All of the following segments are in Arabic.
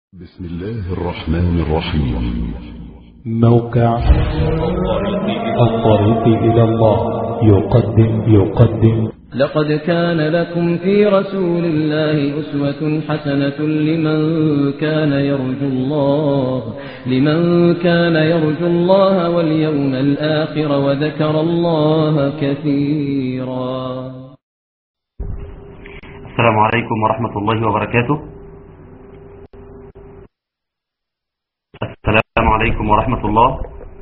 بسم الله الرحمن الرحيم. موقع الطريق إلى الله يقدم لقد كان لكم في رسول الله أسوة حسنة لمن كان يرجو الله واليوم الآخر وذكر الله كثيرا. السلام عليكم ورحمة الله وبركاته. السلام عليكم ورحمة الله.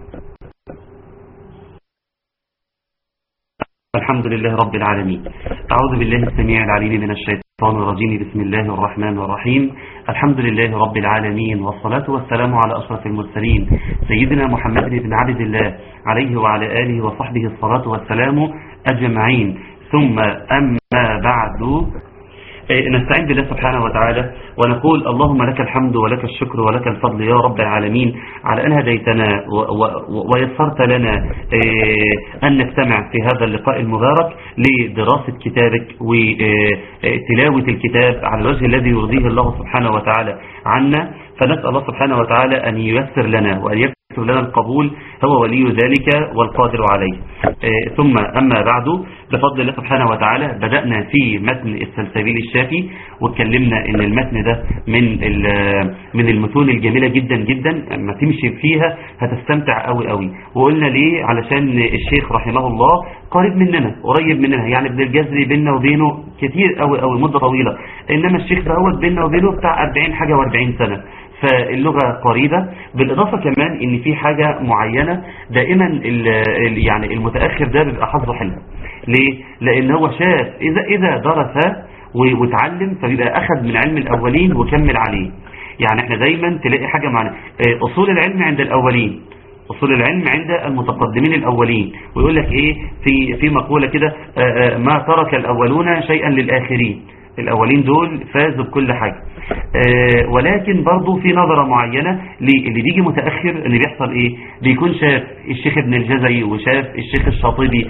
الحمد لله رب العالمين. أعوذ بالله السميع العليم من الشيطان الرجيم. بسم الله الرحمن الرحيم. الحمد لله رب العالمين، والصلاة والسلام على أشرف المرسلين سيدنا محمد بن عبد الله عليه وعلى آله وصحبه الصلاة والسلام أجمعين. ثم أما بعد، نستعين بالله سبحانه وتعالى ونقول اللهم لك الحمد ولك الشكر ولك الفضل يا رب العالمين على أن هديتنا ويسرت لنا أن نجتمع في هذا اللقاء المبارك لدراسة كتابك وتلاوة الكتاب على الوجه الذي يرضيه الله سبحانه وتعالى عنا. فنسأل الله سبحانه وتعالى أن ييسر لنا وأن يكتب لنا القبول، هو ولي ذلك والقادر عليه. ثم أما بعد، بفضل الله سبحانه وتعالى بدأنا في متن السلسبيل الشافي، واتكلمنا ان المتن ده من المتون الجميلة جدا جدا، اما تمشي فيها هتستمتع قوي قوي. وقلنا ليه؟ علشان الشيخ رحمه الله قريب مننا، قريب مننا، يعني ابن الجزري بيننا وبينه كتير قوي قوي، مدة طويلة، انما الشيخ ده هو بيننا وبينه بتاع 40 حاجة و40 سنة، فاللغة قريبة. بالإضافة كمان ان في حاجة معينة دائما يعني المتأخر ده بيبقى حظه حلو. ليه؟ لان هو شاف اذا درس وتعلم فبيبقى اخذ من علم الاولين وكمل عليه. يعني احنا دايما تلاقي حاجة معنا، اصول العلم عند الاولين، اصول العلم عند المتقدمين الاولين، ويقول لك ايه في مقولة كده، ما ترك الاولون شيئا للاخرين. الاولين دول فازوا بكل حاجة. ولكن برضو في نظرة معينة اللي بيجي متأخر، اللي بيحصل ايه؟ بيكون شاف الشيخ ابن الجزري وشاف الشيخ الشاطبي،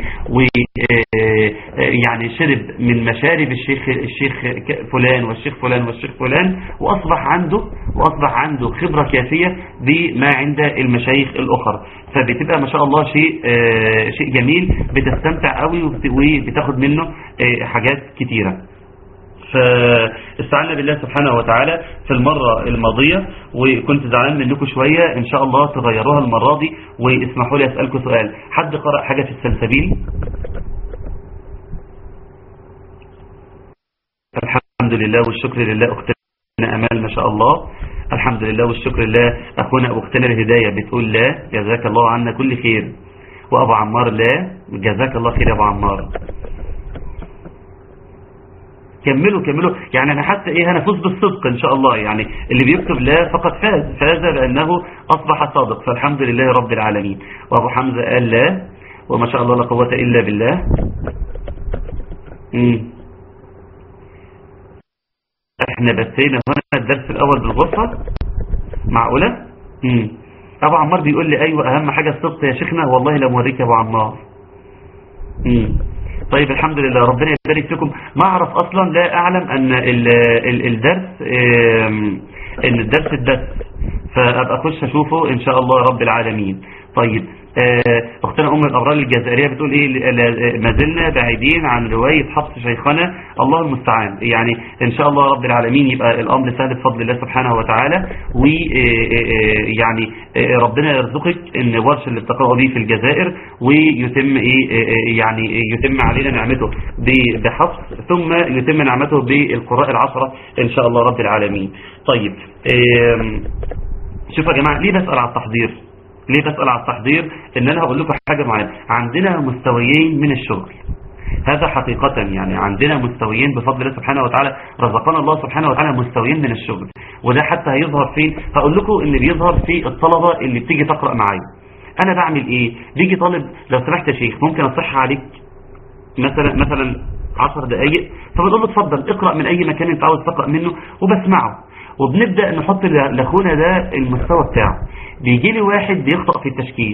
ويعني شرب من مشارب الشيخ فلان والشيخ فلان والشيخ فلان، وأصبح عنده خبرة كافية بما عند المشايخ الأخر. فبتبقى ما شاء الله شيء جميل، بتستمتع قوي وبتاخد منه حاجات كتيرة. فاستعنا بالله سبحانه وتعالى في المرة الماضية، وكنت زعلان منكم شوية، ان شاء الله تغيروها المرة دي. واسمحوا لي اسألكم سؤال، حد قرأ حاجة في السلسبيل؟ الحمد لله والشكر لله. اختنا امال ما شاء الله، الحمد لله والشكر لله. اخونا واختنا الهداية بتقول لا، جزاك الله عنا كل خير. وابو عمار لا، جزاك الله خير يا ابو عمار. كملوا، يعني انا حتى هنفوز بالصدق ان شاء الله. يعني اللي بيكتب لا فقد فاز لانه اصبح صادق، فالحمد لله رب العالمين. وابو حمزة قال لا، وما شاء الله لا قوة الا بالله. احنا بثينا هنا الدرس الاول بالغرفة، معقولة؟ ابو عمار بيقول لي ايوه، اهم حاجة الصدق يا شيخنا، والله لا موريك يا ابو عمار. طيب الحمد لله، ربنا يبارك فيكم. ما اعرف اصلا، لا اعلم ان الدرس الدرس، فابقى اخش اشوفه ان شاء الله رب العالمين. طيب اختنا ام الابرار الجزائريه بتقول ما زلنا بعيدين عن روايه حفص شيخنا، الله المستعان. يعني ان شاء الله رب العالمين يبقى الامر سهل بفضل الله سبحانه وتعالى. ويعني ربنا يرزقك ان ورش اللي بتقرأوا به في الجزائر، ويتم يعني يتم علينا نعمته بحفص، ثم يتم نعمته بالقراء العشرة ان شاء الله رب العالمين. طيب شوفوا يا جماعه، ليه بسأل على التحضير؟ ان انا هقول لكم حاجة معينة. عندنا مستويين من الشغل، هذا حقيقة. يعني عندنا مستويين بفضل الله سبحانه وتعالى، رزقنا الله سبحانه وتعالى مستويين من الشغل. وده حتى هيظهر فين؟ هقول لكم ان بيظهر في الطلبة اللي بتيجي تقرأ معايا. انا بعمل ايه؟ بيجي طالب، لو سمحت يا شيخ ممكن اصح عليك مثلا 10 دقايق، فبقول له اتفضل اقرأ من اي مكان انت عاوز تقرأ منه، وبسمعه. وبنبدأ نحط لاخونا ده المستوى بتاعه. بيجي لي واحد بيخطأ في التشكيل،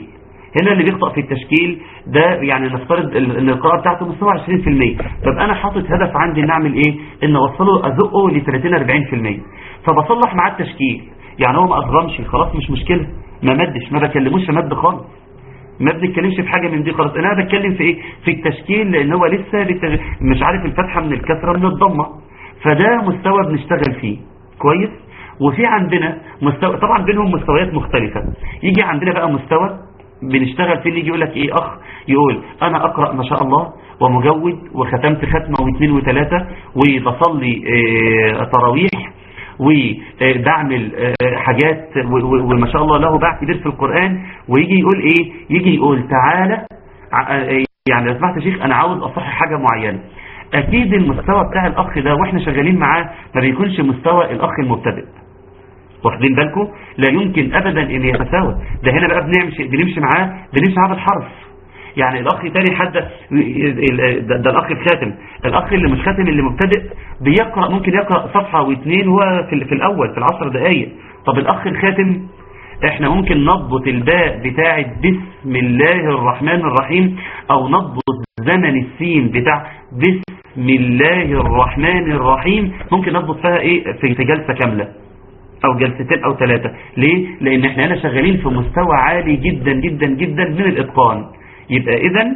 هنا اللي بيخطأ في التشكيل ده يعني نفترض ان القراءة بتاعته مستوى 20%، طب انا حاطط هدف عندي ان اعمل ايه؟ ان اوصله ازقه ل 30-40%، فبصلح معاه التشكيل. يعني هو ما اضغمش خلاص مش مشكلة، ما مدش، ما بكلموش في مد خالص، ما بنتكلمش في حاجة من دي خالص. انا بتكلم في ايه؟ في التشكيل، لان هو لسه مش عارف الفتحة من الكسرة من الضمة، فده مستوى بنشتغل فيه كويس. وفي عندنا مستوى طبعا بينهم مستويات مختلفة. يجي عندنا بقى مستوى بنشتغل فيه اللي يجي يقول لك ايه؟ اخ يقول انا اقرأ ما شاء الله ومجود وختمت ختمة واثنين وثلاثة وبصلي تراويح وبعمل حاجات وما شاء الله له باع كبير في القرآن، ويجي يقول ايه؟ يجي يقول تعالى يعني لو سمحت يا شيخ انا عاوز اصحح حاجة معينة. اكيد المستوى بتاع الاخ ده واحنا شغالين معاه ما بيكونش مستوى الاخ المبتدئ، واخدين بالكم؟ لا يمكن ابدا ان يتساوى. ده هنا بقى بنمشي معاه بالحرف. يعني الاخ تاني حد ده الاخ الخاتم، الاخ اللي مش خاتم اللي مبتدئ بيقرأ ممكن يقرأ صفحة واثنين وهو في الاول في ال10 دقايق. طب الاخ الخاتم احنا ممكن نضبط الباء بتاعت بسم الله الرحمن الرحيم، او نضبط زمن السين بتاع بسم الله الرحمن الرحيم، ممكن نضبط فيها ايه في جلسة كاملة او جلستين او 3. ليه؟ لان احنا هنا شغالين في مستوى عالي جدا جدا جدا من الاتقان. يبقى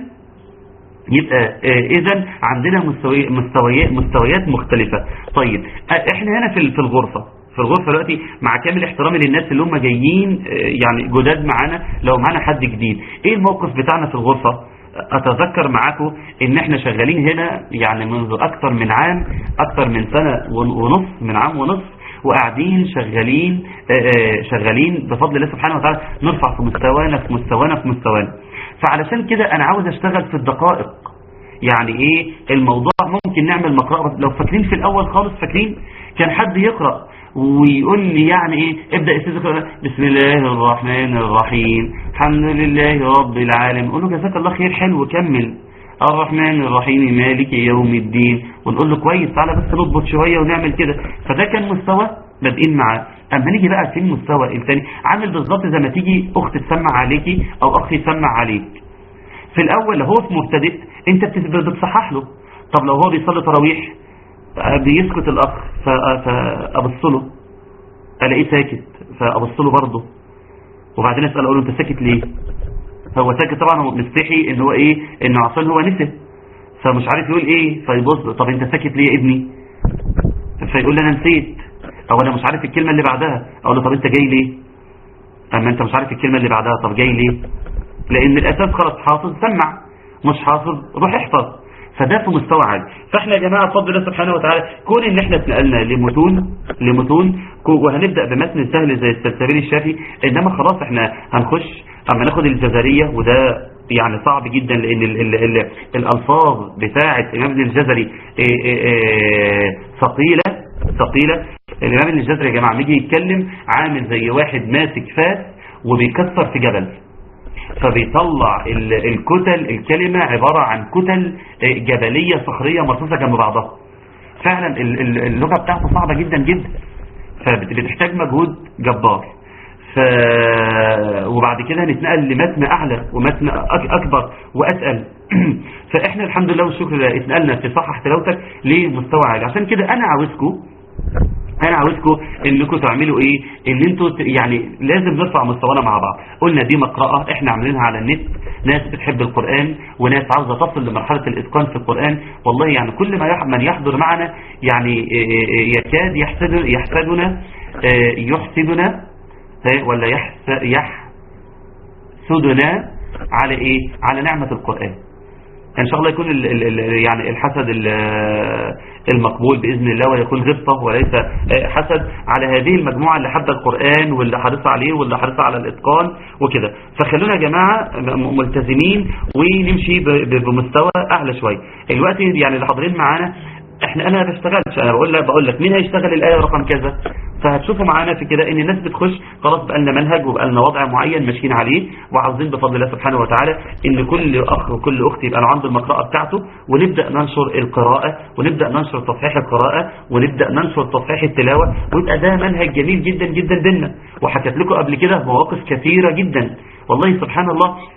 اذا عندنا مستويات مختلفة. طيب احنا هنا في الغرفة دلوقتي، مع كامل احترامي للناس اللي هم جايين يعني جداد معانا، لو معانا حد جديد ايه الموقف بتاعنا في الغرفة؟ اتذكر معاكم ان احنا شغالين هنا يعني منذ اكتر من عام، اكتر من سنة ونص، من عام ونص، وقاعدين شغالين بفضل الله سبحانه وتعالى نرفع في مستوانا. فعلشان كده انا عاوز اشتغل في الدقائق. يعني ايه الموضوع؟ ممكن نعمل مقرأة. لو فاكرين في الاول خالص، فاكرين كان حد يقرأ ويقول لي يعني ايه؟ ابدأ استذكر بسم الله الرحمن الرحيم الحمد لله رب العالمين، اقول له جزاك الله خير، حلو كمل، الرحمن الرحيم مالك يوم الدين، ونقول له كويس تعالى بس نضبط شوية ونعمل كده. فده كان مستوى بادئين معاه. اما نيجي بقى في المستوى الثاني، عامل بالظبط زي ما تيجي اخت تسمع عليكي او اخ يسمع عليك. في الاول هو في مبتدئ انت بتصحح له. طب لو هو بيصلي تراويح بيسكت الاخ، فابص له الاقيه ساكت، فابص له برضه، وبعدين اسال اقول له انت ساكت ليه؟ هو ساكت طبعا، هو مستحي ان هو ايه؟ انه عشان هو نسي فمش عارف يقول ايه، فيبص طب انت ساكت ليه يا ابني؟ فيقول لي انا نسيت، او انا مش عارف الكلمة اللي بعدها. اقول له طب انت جاي ليه؟ اما انت مش عارف الكلمة اللي بعدها، طب جاي ليه؟ لان الاساس خلاص حافظ سمع، مش حافظ روح احفظ. فده في مستوى عالي. فاحنا يا جماعة بفضل الله سبحانه وتعالى كون ان احنا اتنقلنا لمتون وهنبدأ بمتن سهل زي السلسبيل الشافي، انما خلاص احنا هنخش اما ناخد الجزرية، وده يعني صعب جدا لان الالفاظ بتاعة الامام ابن الجزري ثقيلة. الامام ابن الجزري يا جماعة بيجي يتكلم عامل زي واحد ماسك فاس وبيكسر في جبل، فبيطلع الكلمة عبارة عن كتل جبلية صخرية مرصوصة جنب بعضها. فعلا اللغة بتاعته صعبة جدا جدا، فبتحتاج مجهود جبار. وبعد كده هنتنقل لمتن أعلى ومتن أكبر وأسأل. فإحنا الحمد لله والشكر لله اتنقلنا في صحح تلاوتك لمستوى عالي. عشان كده أنا عاوزكم انكم تعملوا ايه؟ ان انتوا يعني لازم نرفع مستوانا مع بعض. قلنا دي مقرأة احنا عاملينها على النت، ناس بتحب القرآن وناس عاوزة تصل لمرحلة الاتقان في القرآن. والله يعني كل من يحضر معنا يعني يكاد يحسدنا ولا يحسدنا على ايه؟ على نعمة القرآن. ان شاء الله يكون يعني الحسد المقبول بإذن الله، ويكون غبطة وليس حسد على هذه المجموعة اللي حب القرآن واللي حرص عليه واللي حرص على الإتقان وكده. فخلونا يا جماعة ملتزمين ونمشي بمستوى أعلى شوية. الوقت يعني اللي حاضرين معانا انا ما بشتغلش، انا بقول لك مين هيشتغل الآية رقم كذا. فهتشوفوا معانا في كده ان الناس بتخش خلاص بقى لنا منهج وبقى لنا وضع معين ماشيين عليه، وعاوزين بفضل الله سبحانه وتعالى ان كل اخ وكل اخت يبقى عنده المقرأة بتاعته، ونبدأ ننشر القراءة ونبدأ ننشر تصحيح القراءة ونبدأ ننشر تصحيح التلاوة، ويبقى ده منهج جميل جدا جدا بينا. وحكيت لكم قبل كده مواقف كثيرة جدا والله سبحان الله.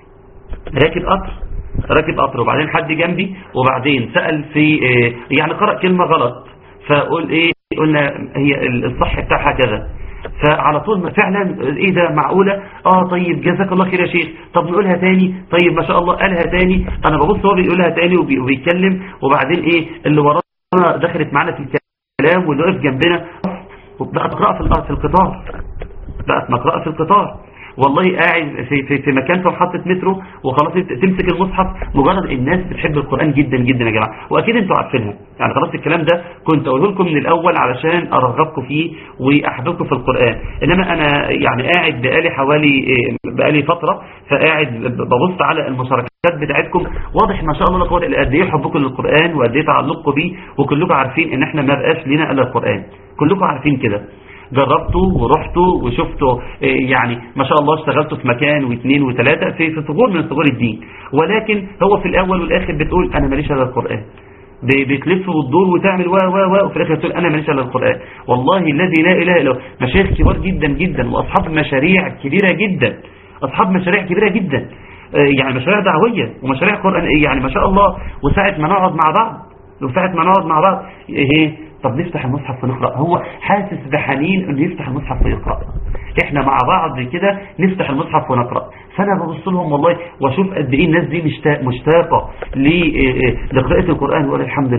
راكب قطر وبعدين حد جنبي وبعدين سأل في يعني قرأ كلمة غلط، فقول ايه، قلنا هي الصح بتاعها كذا، فعلى طول فعلا ايه ده معقولة، طيب جزاك الله خير يا شيخ، طب نقولها تاني، طيب ما شاء الله قالها تاني. انا ببص هو بيقولها تاني وبيتكلم، وبعدين ايه اللي ورانا دخلت معنا في الكلام واللي واقف جنبنا بقت مقرأة في القطار، بقت مقرأة في القطار. والله قاعد في مكان في محطة مترو وخلاص تمسك المصحف، مجرد الناس بتحب القرآن جدا جدا يا جماعة، واكيد انتوا عارفينها يعني. خلاص الكلام ده كنت اقوله لكم من الاول علشان ارغبكم فيه واحببكم في القرآن. انما انا يعني قاعد بقالي فترة، فقاعد ببص على المشاركات بتاعتكم، واضح ما شاء الله لا قوه الا قد ايه حبكم للقرآن وقد ايه تعلقكم بيه، وكلكم عارفين ان احنا ما بقاش لنا الا القرآن، كلكم عارفين كده. جربتوا ورحتوا وشفتوا يعني ما شاء الله اشتغلتوا في مكان واثنين وثلاثة في ثغور من ثغور الدين، ولكن هو في الاول والاخر بتقول انا ماليش الا القرآن، بتلف وتدور وتعمل وفي الاخر تقول انا ماليش الا القرآن. والله الذي لا اله الا هو، مشايخ كبار جدا جدا واصحاب مشاريع كبيرة جدا، اصحاب مشاريع كبيرة جدا، يعني مشاريع دعوية ومشاريع قرآن يعني ما شاء الله. وساعة ما نقعد مع بعض ايه، طب نفتح المصحف ونقرأ، هو حاسس بحنين انه يفتح المصحف ويقرأ، احنا مع بعض كده نفتح المصحف ونقرأ. فانا ببص لهم والله واشوف قد ايه الناس دي مشتاقة لقراءة القرآن، وقال الحمد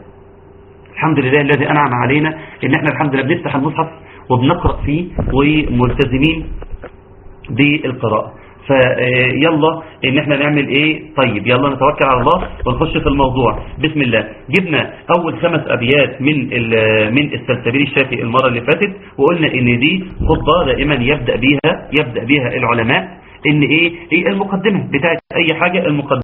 لله الذي انعم علينا ان احنا الحمد لله بنفتح المصحف وبنقرأ فيه وملتزمين بالقراءة. فيلا ان احنا نعمل ايه، طيب يلا نتوكل على الله ونخش في الموضوع. بسم الله. جبنا اول 5 ابيات من السلسبيل الشافي المرة اللي فاتت، وقلنا ان دي خطبة دائما يبدأ بيها العلماء، ان ايه المقدمة بتاعت اي حاجة، المقدمة.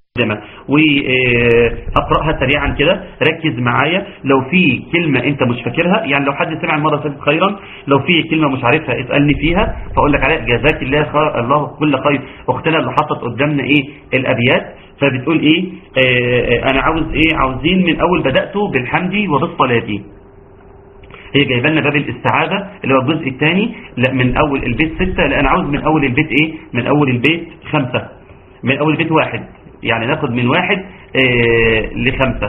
واقرأها سريعا كده، ركز معايا. لو في كلمة انت مش فاكرها، يعني لو حد سمع المرة فاتت خيرا، لو في كلمة مش عارفها اسألني فيها فاقول لك عليها. جزاك الله كل خير اختنا اللي حطت قدامنا الابيات. فبتقول انا عاوزين من اول بدأت بالحمد وبالصلاة. هي جايبه لنا باب الاستعاذة اللي هو الجزء الثاني، لا من اول البيت 6، لا انا عاوز من اول البيت من اول البيت 5، من اول البيت 1، يعني ناخد من 1 ل5.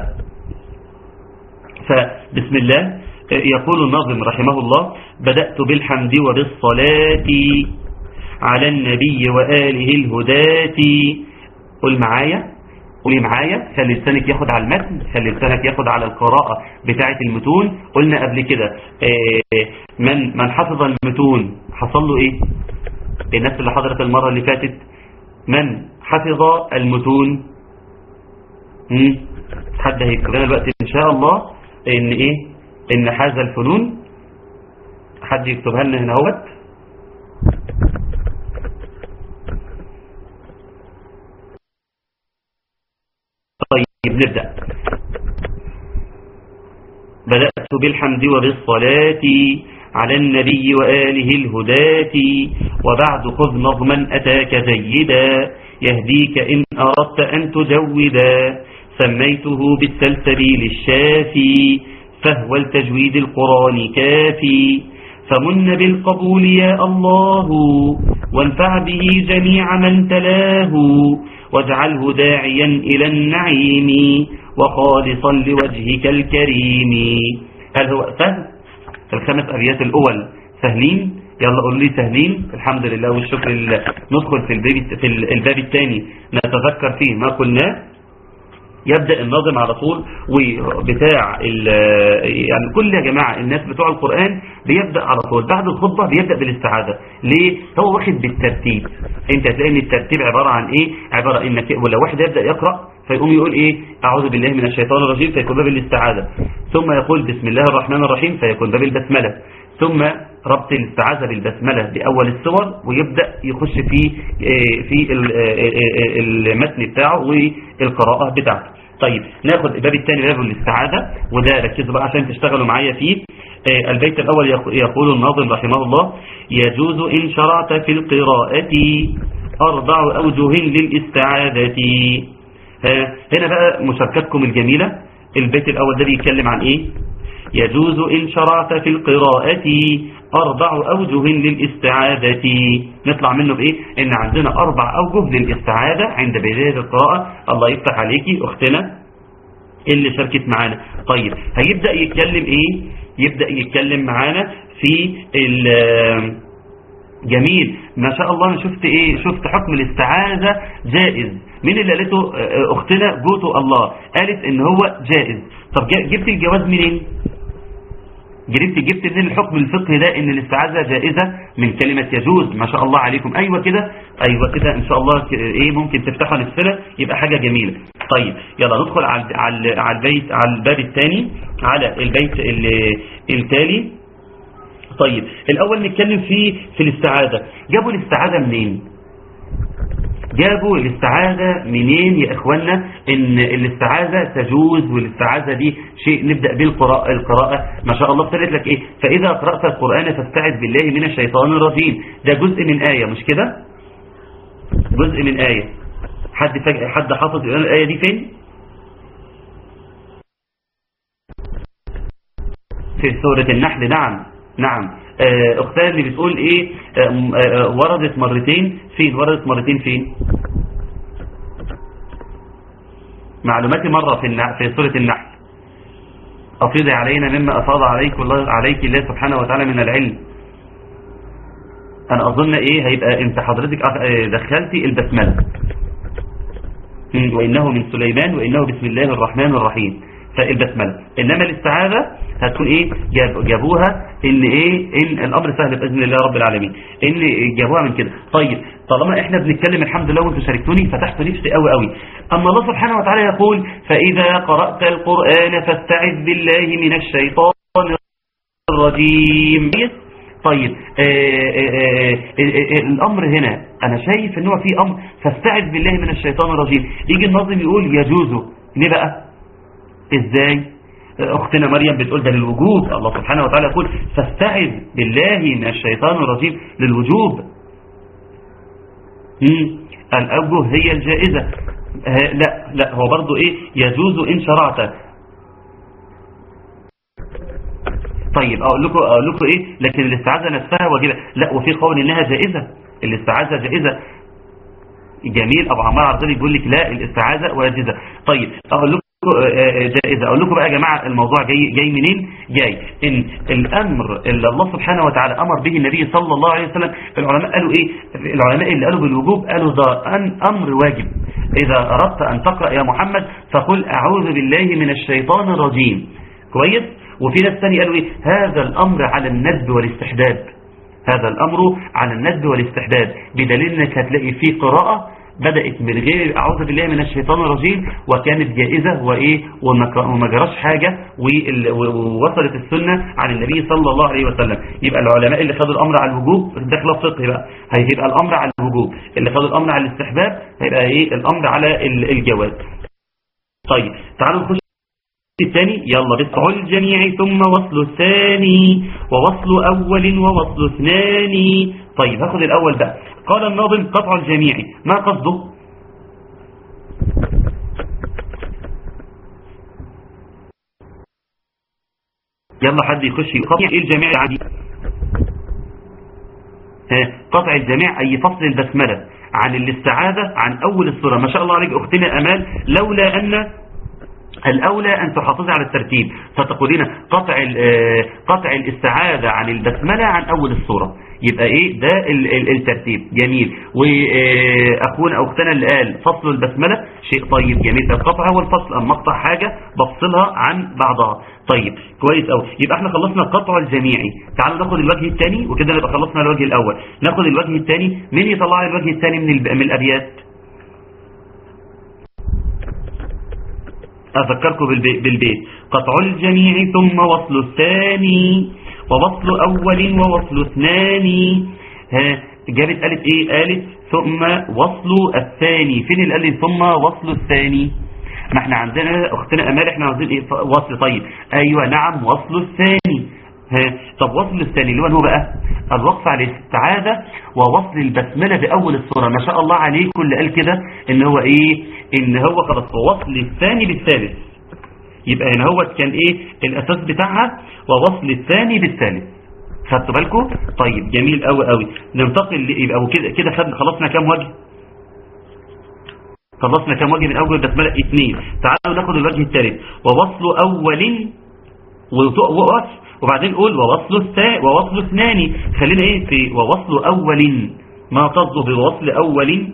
فبسم الله. يقول الناظم رحمه الله: بدأت بالحمد وبالصلاة على النبي وآله الهداة. قولي معايا، خلي لسانك ياخد على المتن، خلي لسانك ياخد على القراءة بتاعة المتون. قلنا قبل كده من حفظ المتون حصل له ايه؟ الناس اللي حضرت المرة اللي فاتت، من حفظ المتون حد هيكتب لنا دلوقتي ان شاء الله ان حاز الفنون، حد يكتبها لنا هنا اهوت. طيب نبدأ. بدأت بالحمد وبالصلاة على النبي وآله الهداة، وبعد خذ نظما أتاك جيدا يهديك إن أردت أن تجودا. سميته بالسلسبيل الشافي فهو التجويد القرآن كافي. فمن بالقبول يا الله وانفع به جميع من تلاه، واجعله داعيا إلى النعيم وخالصا لوجهك الكريم. هل هو سهل؟ ال5 أبيات الأول سهلين؟ يلا قولوا لي سهلين. الحمد لله والشكر لله. ندخل في الباب الثاني نتذكر فيه ما قلناه. يبدأ الناظم على طول وبتاع يعني كل يا جماعة الناس بتوع القرآن بيبدأ على طول بعد الخطبة بيبدأ بالاستعاذة. ليه؟ هو واخد بالترتيب. انت هتلاقي ان الترتيب عبارة عن عبارة انك ولو واحد يبدأ يقرأ فيقوم يقول اعوذ بالله من الشيطان الرجيم فيكون باب الاستعاذة، ثم يقول بسم الله الرحمن الرحيم فيكون باب البسملة، ثم ربط الاستعاذة بالبسملة بأول السور، ويبدأ يخش في المتن بتاعه والقراءة بتاعته. طيب ناخد الباب الثاني باب الاستعاذة، وده ركزوا بقى عشان تشتغلوا معايا فيه. البيت الأول يقول الناظم رحمه الله: يجوز إن شرعت في القراءة 4 أوجه للاستعاذة. هنا بقى مشاركتكم الجميلة. البيت الأول ده بيتكلم عن يجوز إن شرعت في القراءة 4 أوجه للاستعاذة. نطلع منه بإيه؟ إن عندنا 4 أوجه للاستعاذة عند بداية القراءة. الله يفتح عليكي أختنا اللي شاركت معانا. طيب هيبدأ يتكلم إيه؟ يبدأ يتكلم معانا في جميل ما شاء الله. أنا شفت إيه؟ شفت حكم الاستعاذة جائز. مين اللي قالته؟ أختنا جوتو الله قالت إن هو جائز. طب جبت الجواز منين؟ جبت منين الحكم الفقهي ده ان الاستعاذة جائزة من كلمة يجوز؟ ما شاء الله عليكم. ايوه كده، ايوه كده ان شاء الله. ايه ممكن تفتحوا نفسنا يبقى حاجة جميلة. طيب يلا ندخل على البيت، على الباب الثاني، على البيت التالي. طيب الاول نتكلم في الاستعاذة. جابوا الاستعاذة منين؟ جابوا الاستعاذة منين يا اخوانا؟ ان الاستعاذة تجوز، والاستعاذة دي شيء نبدأ به القراءة. ما شاء الله ابتدت لك ايه؟ فاذا قرأت القرآن فاستعذ بالله من الشيطان الرجيم. ده جزء من آية مش كده؟ جزء من آية. حد حافظ الآية دي فين؟ في سورة النحل. نعم اختها اللي بتقول ايه؟ وردت مرتين فين؟ وردت مرتين فين؟ معلوماتي مرة في سورة النحل. أفيض علينا مما أفاض عليك الله سبحانه وتعالى من العلم. أنا أظن إيه هيبقى أنت حضرتك دخلتي البسملة. وإنه من سليمان وإنه بسم الله الرحمن الرحيم، فالبسملة. إنما الاستعاذة هتكون إيه؟ جابوها إن إيه؟ إن الأمر سهل بإذن الله رب العالمين، إن جابوها من كده. طيب طالما إحنا بنتكلم الحمد لله وأنتم شاركتوني فتحت نفسي قوي قوي. أما الله سبحانه وتعالى يقول فإذا قرأت القرآن فاستعذ بالله من الشيطان الرجيم. طيب الأمر هنا أنا شايف إن هو في أمر فاستعذ بالله من الشيطان الرجيم. يجي الناظم يقول يجوز. ليه بقى؟ إزاي؟ أختنا مريم بتقول ده للوجوب. الله سبحانه وتعالى يقول فاستعذ بالله من الشيطان الرجيم للوجوب. الأوجه هي الجائزة. لا هو برضو إيه؟ يجوز إن شرعت. طيب أقول لكم إيه؟ لكن الاستعاذة نفسها واجبة. لا، وفي قول إنها جائزة. الاستعاذة جائزة. جميل. أبو عمار عبد الله بيقول لك لا الاستعاذة واجبة. طيب أقول لكم جائزة. أقول لكم بقى يا جماعة الموضوع جاي منين؟ جاي إن الأمر اللي الله سبحانه وتعالى أمر به النبي صلى الله عليه وسلم. العلماء قالوا إيه؟ العلماء اللي قالوا بالوجوب قالوا ده أمر واجب. إذا أردت أن تقرأ يا محمد فقل أعوذ بالله من الشيطان الرجيم. كويس. وفي ناس ثاني قالوا إيه؟ هذا الأمر على الندب والاستحباب. هذا الأمر على الندب والاستحباب، بدليل أنك هتلاقي فيه قراءة بدأت من غير أعوذ بالله من الشيطان الرجيم وكانت جائزة وإيه وما جراش حاجة، ووصلت السنة عن النبي صلى الله عليه وسلم. يبقى العلماء اللي خدوا الأمر على الوجوب ده خلاف فقهي بقى، هيبقى الأمر على الوجوب. اللي خدوا الأمر على الاستحباب هيبقى إيه الأمر على الجواز. طيب تعالوا نخش الثاني. يلا بقطع الجميع ثم وصل الثاني ووصل أول ووصل اثنان. طيب هاخد الأول بقى. قال الناظم قطع الجميع، ما قصده؟ يلا حد يخش يقطع ايه الجميع عادي. قطع الجميع أي فصل البسملة عن الاستعاذة عن أول السورة. ما شاء الله عليك أختنا أمال، لولا أن الأولى أن تحافظ على الترتيب فتقولين قطع الاستعاذة عن البسملة عن أول السورة. يبقى إيه ده الترتيب. جميل. وأخونا أو أختنا اللي قال فصل البسملة شيء طيب جميل. القطع هو الفصل، أما مقطع حاجة بفصلها عن بعضها. طيب كويس أوي. يبقى احنا خلصنا القطع الجميعي. تعالوا ناخد الوجه الثاني وكده نبقى خلصنا الوجه الأول. ناخد الوجه الثاني. مين يطلع الوجه الثاني من الأبيات؟ أذكركم بالبيت. قطع الجميع ثم وصل الثاني ووصل أول ووصل اثنان. جابت قالت إيه؟ قالت ثم وصل الثاني. فين اللي قال لي ثم وصل الثاني؟ ما احنا عندنا أختنا أمال احنا عاوزين إيه؟ وصل. طيب أيوة نعم وصل الثاني. طب وصل الثاني اللي هو بقى الوقف على الاستعاذة ووصل البسملة بأول السورة. ما شاء الله عليكم اللي قال كده ان هو ايه؟ ان هو خلاص وصل الثاني بالثالث. يبقى هنا هو كان ايه الاساس بتاعها؟ ووصل الثاني بالثالث. خدتوا بالكم؟ طيب جميل قوي قوي. ننتقل يبقى كده خلصنا كام وجه؟ خلصنا كام وجه من اوجه البسمله؟ 2. تعالوا ناخد الوجه الثالث، ووصل اول ووصل، وبعدين قول ووصل اثنان. خلينا ايه في ووصل اول. ما قصده بوصل اول؟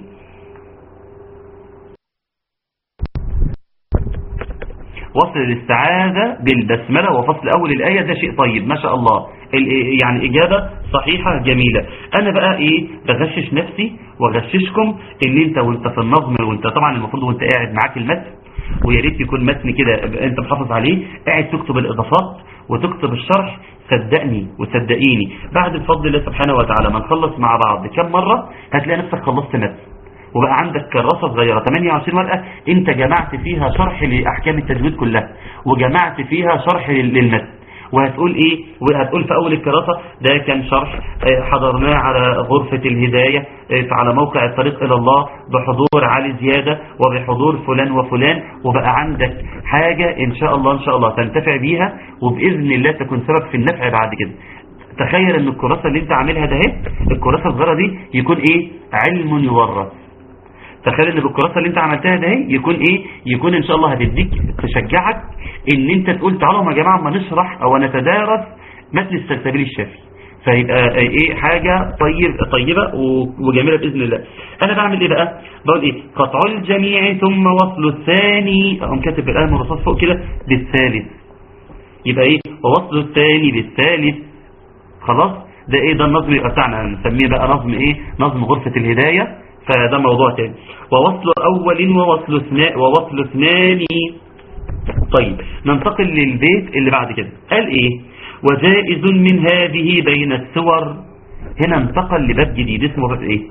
وصل الاستعاذة بالبسملة وفصل أول الآية، ده شيء طيب ما شاء الله، يعني إجابة صحيحة جميلة. أنا بقى إيه بغشش نفسي وغششكم إن أنت وأنت في النظم، وأنت طبعا المفروض وأنت قاعد معاك المتن، ويا ريت يكون متن كده أنت محافظ عليه، قاعد تكتب الإضافات وتكتب الشرح. صدقني وصدقيني بعد بفضل الله سبحانه وتعالى ما نخلص مع بعض كم مرة هتلاقي نفسك خلصت متن، وبقى عندك كراسة صغيرة 28 ورقة انت جمعت فيها شرح لأحكام التجويد كلها، وجمعت فيها شرح للمتن. وهتقول ايه؟ وهتقول في اول الكراسة ده كان شرح حضرناه على غرفة الهداية على موقع الطريق الى الله بحضور علي زيادة وبحضور فلان وفلان، وبقى عندك حاجة ان شاء الله تنتفع بيها، وبإذن الله تكون سبب في النفع بعد كده. تخيل ان الكراسة اللي انت عاملها ده الكراسة الصغيرة دي يكون ايه؟ علم يورث. تخيل ان بالكراسة اللي انت عملتها ده يكون ايه؟ يكون ان شاء الله هتديك تشجعك ان انت تقول تعالوا يا جماعة ما نشرح او نتدارس متن السلسبيل الشافعي، فيبقى ايه حاجة طيبة وجميلة بإذن الله. انا بعمل ايه بقى؟ بقول ايه؟ قطع الجميع ثم وصل الثاني، اقوم كاتب بالقلم الرصاص فوق كده بالثالث، يبقى ايه؟ ووصل الثاني بالثالث. خلاص ده ايه؟ ده النظم يبقى بتاعنا، نسميه بقى نظم ايه؟ نظم غرفة الهداية، فده موضوع تاني. ووصل أول ووصل اثنان. طيب ننتقل للبيت اللي بعد كده، قال ايه؟ وجائز من هذه بين السور. هنا انتقل لباب جديد اسمه باب ايه؟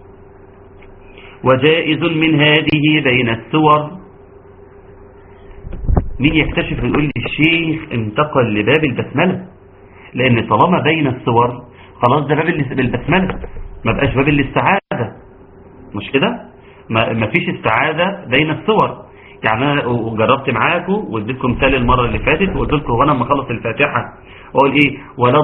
وجائز من هذه بين السور. مين يكتشف ويقول لي الشيخ انتقل لباب البسملة؟ لان طالما بين السور خلاص ده باب البسملة، ما بقاش باب الاستعاذة، مش كده؟ ما فيش استعاذة بين السور. يعني انا جربت معاكم واديتكم مثال المرة اللي فاتت وقلت لكم وانا لما اخلص الفاتحة اقول ايه؟ ولا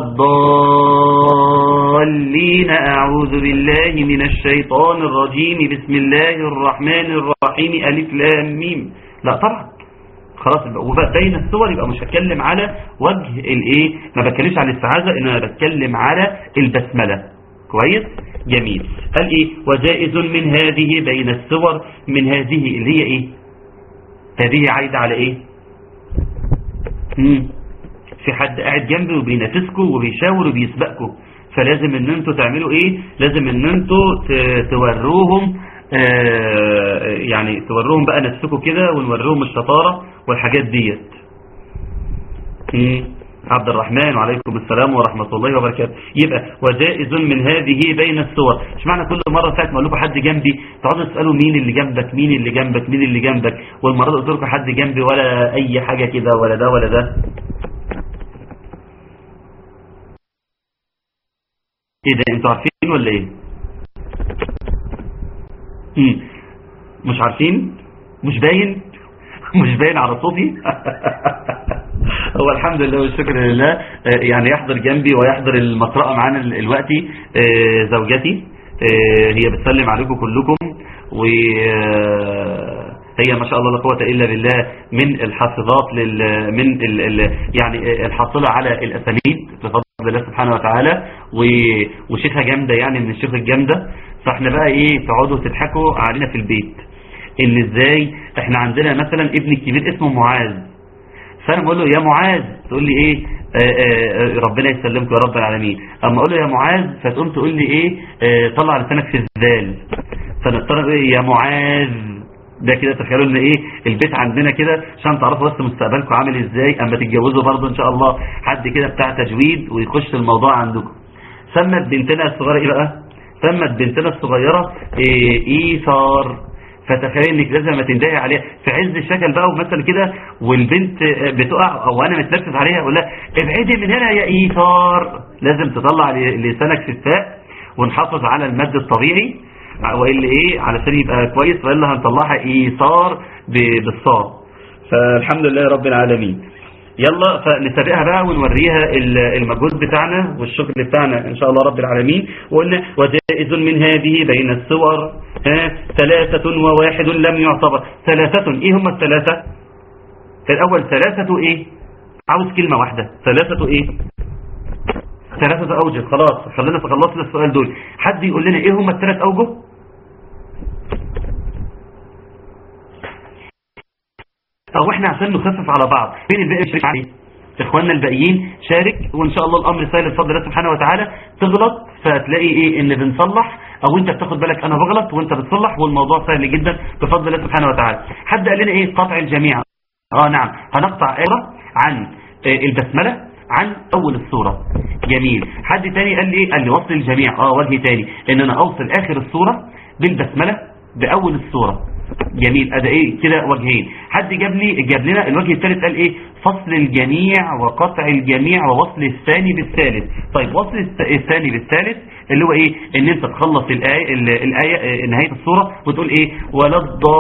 الضالين اعوذ بالله من الشيطان الرجيم بسم الله الرحمن الرحيم الف لام ميم. لا طبعا خلاص، وبقى بين السور يبقى مش هتكلم على وجه الايه، ما بتكلمش على الاستعاذة، ان انا بتكلم على البسملة. كويس جميل. قال ايه؟ وجائز من هذه بين السور. من هذه اللي هي ايه؟ هذه عايدة على ايه؟ في حد قاعد جنبي وبينافسكم وبيشاور وبيسبقكم، فلازم ان انتوا تعملوا ايه؟ لازم ان انتوا توروهم يعني توروهم بقى نفسكم كده، ونوروهم الشطارة والحاجات ديت. عبد الرحمن وعليكم السلام ورحمة الله وبركاته. يبقى وجائز من هذه بين السور. مش معنى كل مرة ساعة ما اقول لكم حد جنبي تقعدوا تسألوا مين اللي جنبك مين اللي جنبك مين اللي جنبك، والمرة قلت لكم حد جنبي ولا اي حاجة كده ولا ده ولا ده. ايه ده؟ انتوا عارفين ولا ايه؟ مش عارفين؟ مش باين؟ مش باين على صوتي؟ هو الحمد لله والشكر لله. يعني يحضر جنبي ويحضر المقرأة معانا الوقتي زوجتي، هي بتسلم عليكم كلكم، وهي ما شاء الله لا قوة إلا بالله من الحافظات من يعني الحاصلة على الأسانيد بفضل الله سبحانه وتعالى، وشيخة جامدة يعني من الشيخ الجامدة. فاحنا بقى ايه تقعدوا تضحكوا علينا في البيت ان ازاي احنا عندنا مثلا ابني الكبير اسمه معاذ، فانا بقول له يا معاذ تقول لي ايه؟ ربنا يسلمك يا رب العالمين. اما اقول له يا معاذ فتقوم تقول لي ايه؟ طلع لسانك في الذال، فنضطر ايه يا معاذ. ده كده تخيلوا ان ايه البيت عندنا كده عشان تعرفوا بس مستقبلكم عامل ازاي اما تتجوزوا برضه ان شاء الله حد كده بتاع تجويد ويخش الموضوع عندكم. سمت بنتنا الصغيره ايه بقى؟ سمت بنتنا الصغيره ايثار. فتخيل انك لازم ما تندهي عليها في عز الشكل بقى ومثلا كده والبنت بتقع او انا متنفس عليها اقول لها ابعدي من هنا يا ايثار. لازم تطلع لسانك في التاء ونحافظ على المد الطبيعي والا ايه علشان يبقى كويس، والا هنطلعها ايثار بالصاد. فالحمد لله رب العالمين. يلا فنسابقها بقى ونوريها المجهود بتاعنا والشكر بتاعنا إن شاء الله رب العالمين. وقلنا وجائز من هذه بين الصور 3 و1 لم يعتبر. 3 إيه هم الثلاثة؟ الأول 3 إيه؟ عاوز كلمة واحدة. 3 إيه؟ 3 أوجه. خلاص خلينا تخلصنا السؤال دول. حد يقول لنا إيه هم ال3 أوجه؟ أو إحنا عشان نخفف على بعض مين الباقي يشارك عليه؟ إخواننا الباقيين شارك، وإن شاء الله الأمر سهل بفضل الله سبحانه وتعالى. تغلط فتلاقي إيه إن بنصلح، أو أنت بتاخد بالك أنا بغلط وأنت بتصلح، والموضوع سهل جدا بفضل الله سبحانه وتعالى. حد قال لنا إيه قطع الجميع؟ نعم، هنقطع آية عن البسملة عن أول السورة. جميل. حد تاني قال لي إيه؟ قال لي وصل الجميع. وجه تاني إن أنا أوصل آخر السورة بالبسملة بأول السورة. جميل. أدا إيه كده وجهين. حد جاب لنا الوجه الثالث قال إيه؟ فصل الجميع وقطع الجميع ووصل الثاني بالثالث. طيب وصل الثاني بالثالث اللي هو إيه؟ إن أنت تخلص الآية نهاية السورة وتقول إيه؟ ولا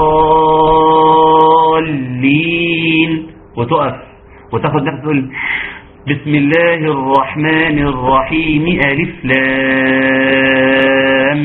الضالين، وتقف وتاخد نفس تقول بسم الله الرحمن الرحيم ألف لام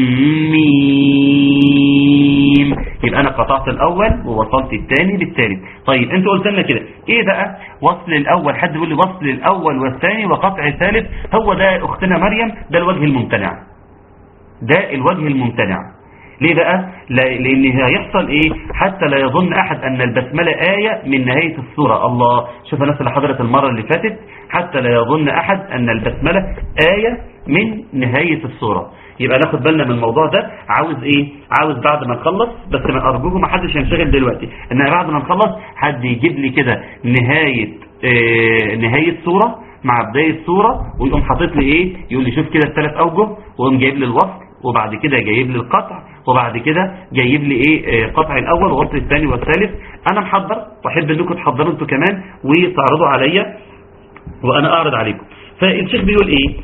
ميم. يبقى أنا قطعت الأول ووصلت الثاني بالثالث. طيب أنتوا قلت لنا كده إيه بقى وصل الأول؟ حد يقول لي وصل الأول والثاني وقطع الثالث. هو ده أختنا مريم، ده الوجه الممتنع. ده الوجه الممتنع. ليه بقى؟ لأن هيحصل إيه؟ حتى لا يظن أحد أن البسملة آية من نهاية السورة. الله، شوف الناس اللي حضرت المرة اللي فاتت، حتى لا يظن أحد أن البسملة آية من نهاية السورة. يبقى ناخد بالنا من الموضوع ده. عاوز إيه؟ عاوز بعد ما نخلص، بس ما أرجوكم ما حدش ينشغل دلوقتي، إن بعد ما نخلص حد يجيب لي كده نهاية سورة مع بداية سورة، ويقوم حاطط لي إيه؟ يقول لي شوف كده ال3 أوجه، ويقوم جايب لي الوصل، وبعد كده جايب لي القطع، وبعد كده جايب لي ايه قطع الاول ووصل الثاني والثالث. انا محضر واحب انكم تحضروا انتوا كمان وتعرضوا عليا وانا اعرض عليكم. فالشيخ بيقول ايه؟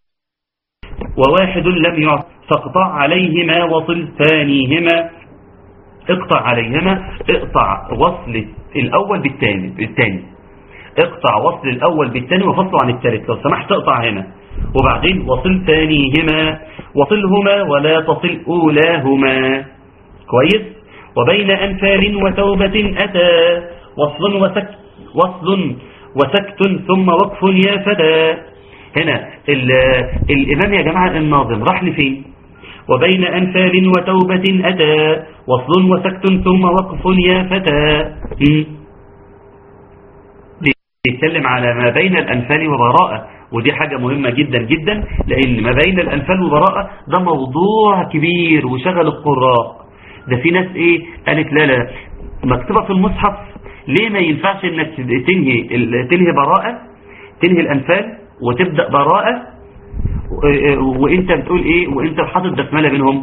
وواحد لم يعط فاقطع عليهما وصل ثانيهما. اقطع عليهما، اقطع وصل الاول بالثاني. اقطع وصل الاول بالثاني وفصله عن الثالث لو سمحت. اقطع هنا وبعدين وصل ثانيهما، وصلهما ولا تصل أولاهما. كويس. وبين أنفال وتوبة أتى وصل وسكت ثم وقف يا فتى. هنا الإمام يا جماعة الناظم راح لفين؟ وبين أنفال وتوبة أتى وصل وسكت ثم وقف يا فتى. بيتكلم على ما بين الأنفال وبراءة، ودي حاجة مهمة جدا جدا، لأن ما بين الأنفال وبراءة ده موضوع كبير وشغل القراء. ده في ناس إيه قالت لا مكتوبة في المصحف، ليه ما ينفعش إنك تنهي براءة، تنهي الأنفال وتبدأ براءة، وإنت بتقول إيه وإنت حاطط بسملة بينهم؟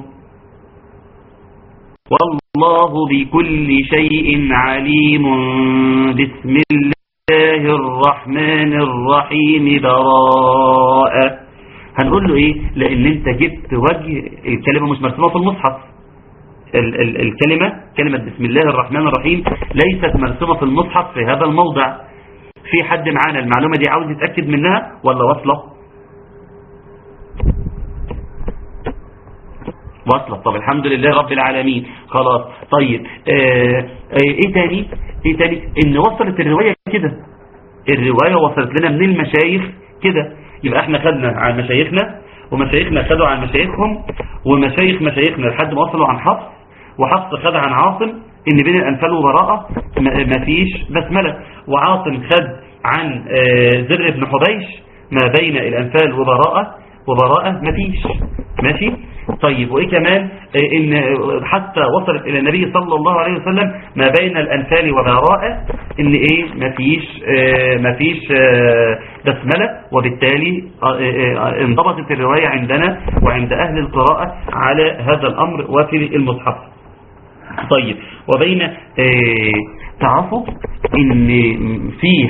والله بكل شيء عليم بسم الله الرحمن الرحيم براءة. هنقول له ايه؟ لان انت جبت وجه الكلمة مش مرسومة في المصحف. كلمة بسم الله الرحمن الرحيم ليست مرسومة في المصحف في هذا الموضع. في حد معانا المعلومة دي عاوز يتأكد منها ولا واصلة؟ واصلة. طب الحمد لله رب العالمين. خلاص. طيب ايه تاني ان وصلت الرواية كده، الرواية وصلت لنا من المشايخ كده. يبقى احنا خدنا عن مشايخنا ومشايخنا خدوا عن مشايخهم ومشايخنا لحد ما وصلوا عن حفص، وحفص خد عن عاصم ان بين الانفال وبراءة مفيش بسملة، وعاصم خد عن زر بن حبيش ما بين الانفال وبراءة مفيش. ماشي. طيب وايه كمان؟ ان حتى وصلت الى النبي صلى الله عليه وسلم ما بين الانفال وبراءة ان ايه مفيش بسملة، وبالتالي انضبطت الرواية عندنا وعند اهل القراءة على هذا الامر وفي المصحف. طيب وبين تعرفوا ان في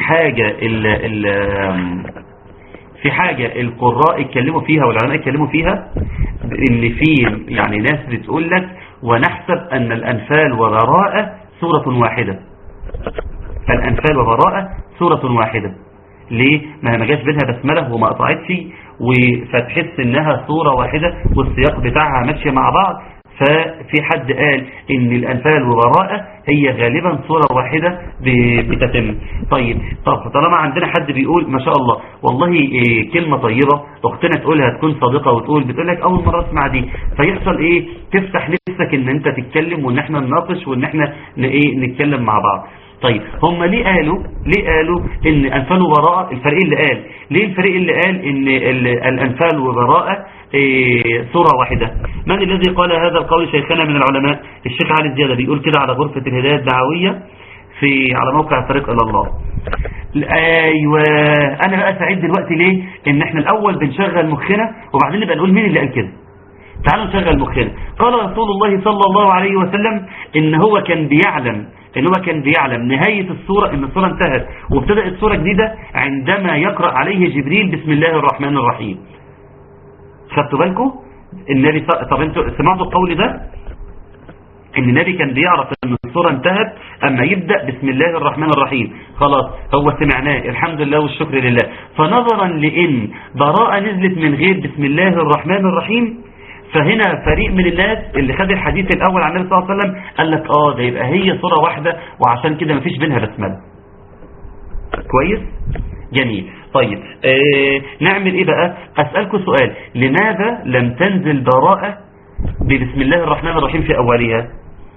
حاجة القراء اتكلموا فيها والعلماء اتكلموا فيها، ان في يعني ناس بتقول لك ونحسب ان الانفال وبراءة سورة واحدة. الانفال وبراءة سورة واحدة. ليه؟ ما جاش بينها بسملة وما قطعتش، فتحس انها سورة واحدة والسياق بتاعها ماشي مع بعض. ففي حد قال ان الانفال وبراءة هي غالبا صورة واحدة بتتم. طيب طالما عندنا حد بيقول ما شاء الله والله كلمة طيبة اختنا تقولها تكون صادقة بتقول لك اول مرة اسمع دي، فيحصل ايه؟ تفتح نفسك ان انت تتكلم وان احنا نناقش وان احنا نتكلم مع بعض. طيب هم ليه قالوا ان انفال وبراءة؟ الفريق اللي قال ان الانفال وبراءة سورة واحدة. من الذي قال هذا القول؟ شيخنا من العلماء الشيخ علي الزيادة، بيقول كده على غرفة الهداية الدعوية على موقع الطريق إلى الله. ايوه، انا بقى سعيد دلوقتي ليه؟ ان احنا الاول بنشغل مخنا وبعدين نبقى نقول مين اللي قال كده. تعالوا نشغل مخنا. قال رسول الله صلى الله عليه وسلم ان هو كان بيعلم نهاية السورة، ان السورة انتهت وابتدأت سورة جديدة عندما يقرأ عليه جبريل بسم الله الرحمن الرحيم. خدتوا بالكم؟ النبي طب انتوا سمعتوا القول ده؟ ان النبي كان بيعرف ان السورة انتهت اما يبدأ بسم الله الرحمن الرحيم. خلاص هو سمعناه الحمد لله والشكر لله. فنظرا لان براءة نزلت من غير بسم الله الرحمن الرحيم، فهنا فريق من الناس اللي خد الحديث الاول عن النبي صلى الله عليه وسلم قال لك ده يبقى هي سورة واحدة وعشان كده مفيش بينها بسملة. كويس؟ جميل. طيب نعمل ايه بقى؟ اسألكم سؤال، لماذا لم تنزل براءة ببسم الله الرحمن الرحيم في اولها؟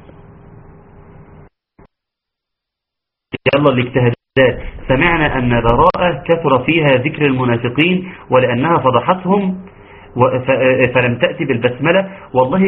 يلا الاجتهادات. سمعنا ان براءة كثر فيها ذكر المنافقين ولانها فضحتهم فلم تأتي بالبسملة. والله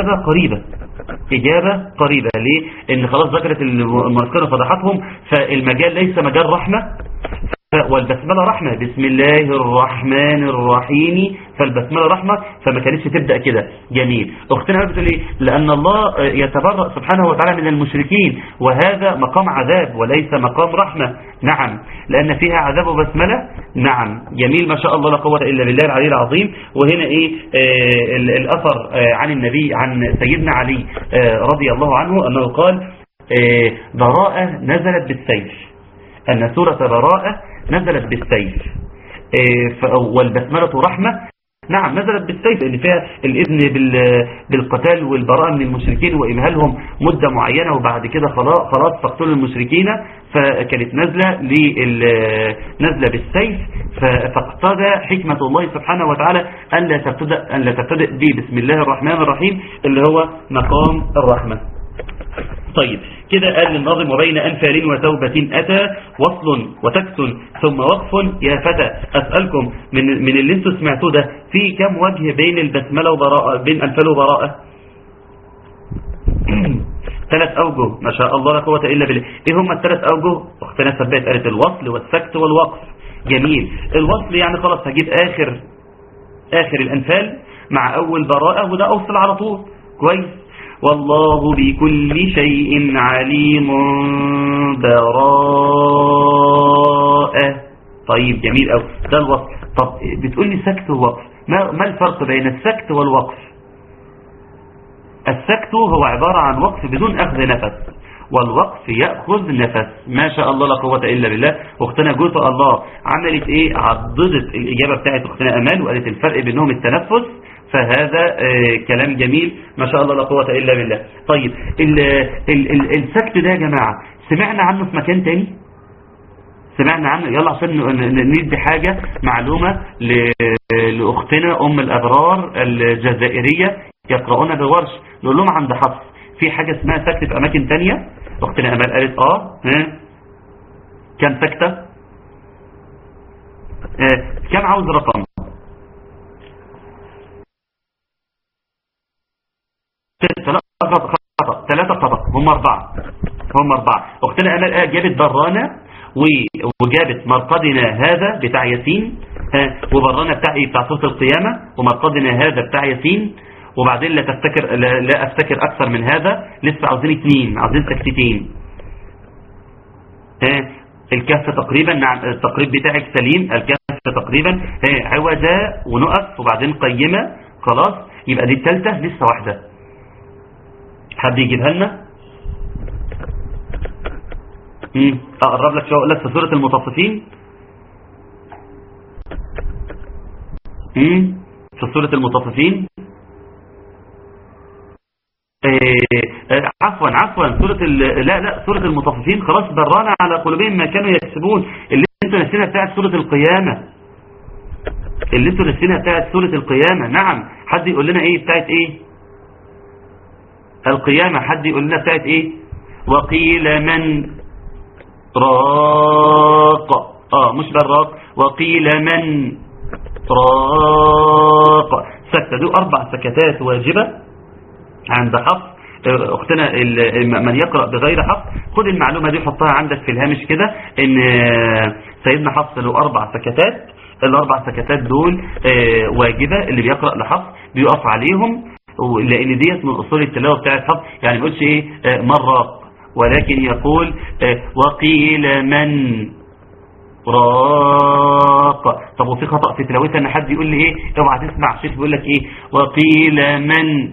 إجابة قريبة. ليه؟ إن خلاص ذكرت المنافقين فضحتهم، فالمجال ليس مجال رحمة، والبسملة رحمة. بسم الله الرحمن الرحيم، فالبسملة رحمة، فما كانتش تبدأ كده. جميل. أختنا بتقول لي لأن الله يتبرأ سبحانه وتعالى من المشركين، وهذا مقام عذاب وليس مقام رحمة. نعم، لأن فيها عذاب وبسملة. نعم، جميل ما شاء الله لا قوة إلا بالله العلي العظيم. وهنا الأثر عن النبي عن سيدنا علي رضي الله عنه أنه قال براءة نزلت بالسيف، أن سورة براءة نزلت بالسيف، والبسملة رحمة. نعم نزلت بالسيف لأن فيها الإذن بالقتال والبراءة من المشركين وإمهالهم مدة معينة، وبعد كده خلاص تقتل المشركين، فكانت نزلة بالسيف. فاقتضى حكمة الله سبحانه وتعالى أن لا تبتدئ بسم الله الرحمن الرحيم اللي هو مقام الرحمة. طيب كده قال الناظم وبين أنفال وتوبة أتى وصل وتكس ثم وقف. يا فتى أسألكم من اللي انتوا سمعتوه ده في كم وجه بين البسملة وبراءة، بين أنفال وبراءة؟ 3 أوجه ما شاء الله لا قوة إلا بالله. إيه هم ال3 أوجه؟ أختنا ثبات قالت الوصل والسكت والوقف. جميل. الوصل يعني خلاص هجيب آخر الأنفال مع أول براءة وده أوصل على طول. كويس. والله بكل شيء عليم براءة. طيب جميل أوي، ده الوصل. طب بتقول لي سكت ووقف، ما الفرق بين السكت والوقف؟ السكت هو عبارة عن وقف بدون أخذ نفس، والوقف يأخذ نفس. ما شاء الله لا قوة إلا بالله. أختنا جوته الله عملت إيه؟ عضدت الإجابة بتاعت أختنا أمال وقالت الفرق بينهم التنفس، فهذا كلام جميل ما شاء الله لا قوة إلا بالله. طيب السكت ده يا جماعة سمعنا عنه في مكان تاني؟ سمعنا عنه؟ يلا عشان ندي حاجة معلومة لأختنا أم الأبرار الجزائرية يقرؤون بورش، نقول لهم عند حفص في حاجة اسمها سكت في أماكن تانية. أختنا أمال قالت كم سكتة؟ كم عاوز رقم؟ 3 خطأ، هم 4. أختنا أمال جابت برانة وجابت مرقدنا هذا بتاع ياسين، وبرانة بتاع سورة القيامة، ومرقدنا هذا بتاع ياسين، وبعدين لا أفتكر أكثر من هذا. لسه عاوزين 2، عاوزين سكتتين. الكهف تقريبا. نعم التقريب بتاعك سليم. الكهف تقريبا عوجة ونقف وبعدين قيمة. خلاص يبقى دي الثالثة، لسه واحدة. حد يجيبها لنا؟ اقرب لك شويه اقول لك في سوره المطففين. في سوره المطففين عفوا سوره لا سوره المطففين خلاص برانا على قلوبهم ما كانوا يكسبون، اللي انتوا نسينا بتاعت سوره القيامه، اللي انتوا نسينا بتاعت سوره القيامه. نعم، حد يقول لنا ايه بتاعت ايه القيامه؟ حد يقول لنا بتاعت ايه؟ وقيل من راق، مش براق، وقيل من راق، سكتة. دول 4 سكتات واجبة عند حفص. اختنا من يقرأ بغير حفص خد المعلومة دي حطها عندك في الهامش كده، ان سيدنا حفص له 4 سكتات. ال4 سكتات دول واجبة، اللي بيقرأ لحفص بيقف عليهم، لان ديت من اصول التلاوة بتاعت حفص. يعني ما يقولش ايه مرة، ولكن يقول وقيل من راق. طب وفي خطأ في تلاوتها ان حد يقول لي ايه اوعى تسمع شيخ بيقول لك ايه وقيل من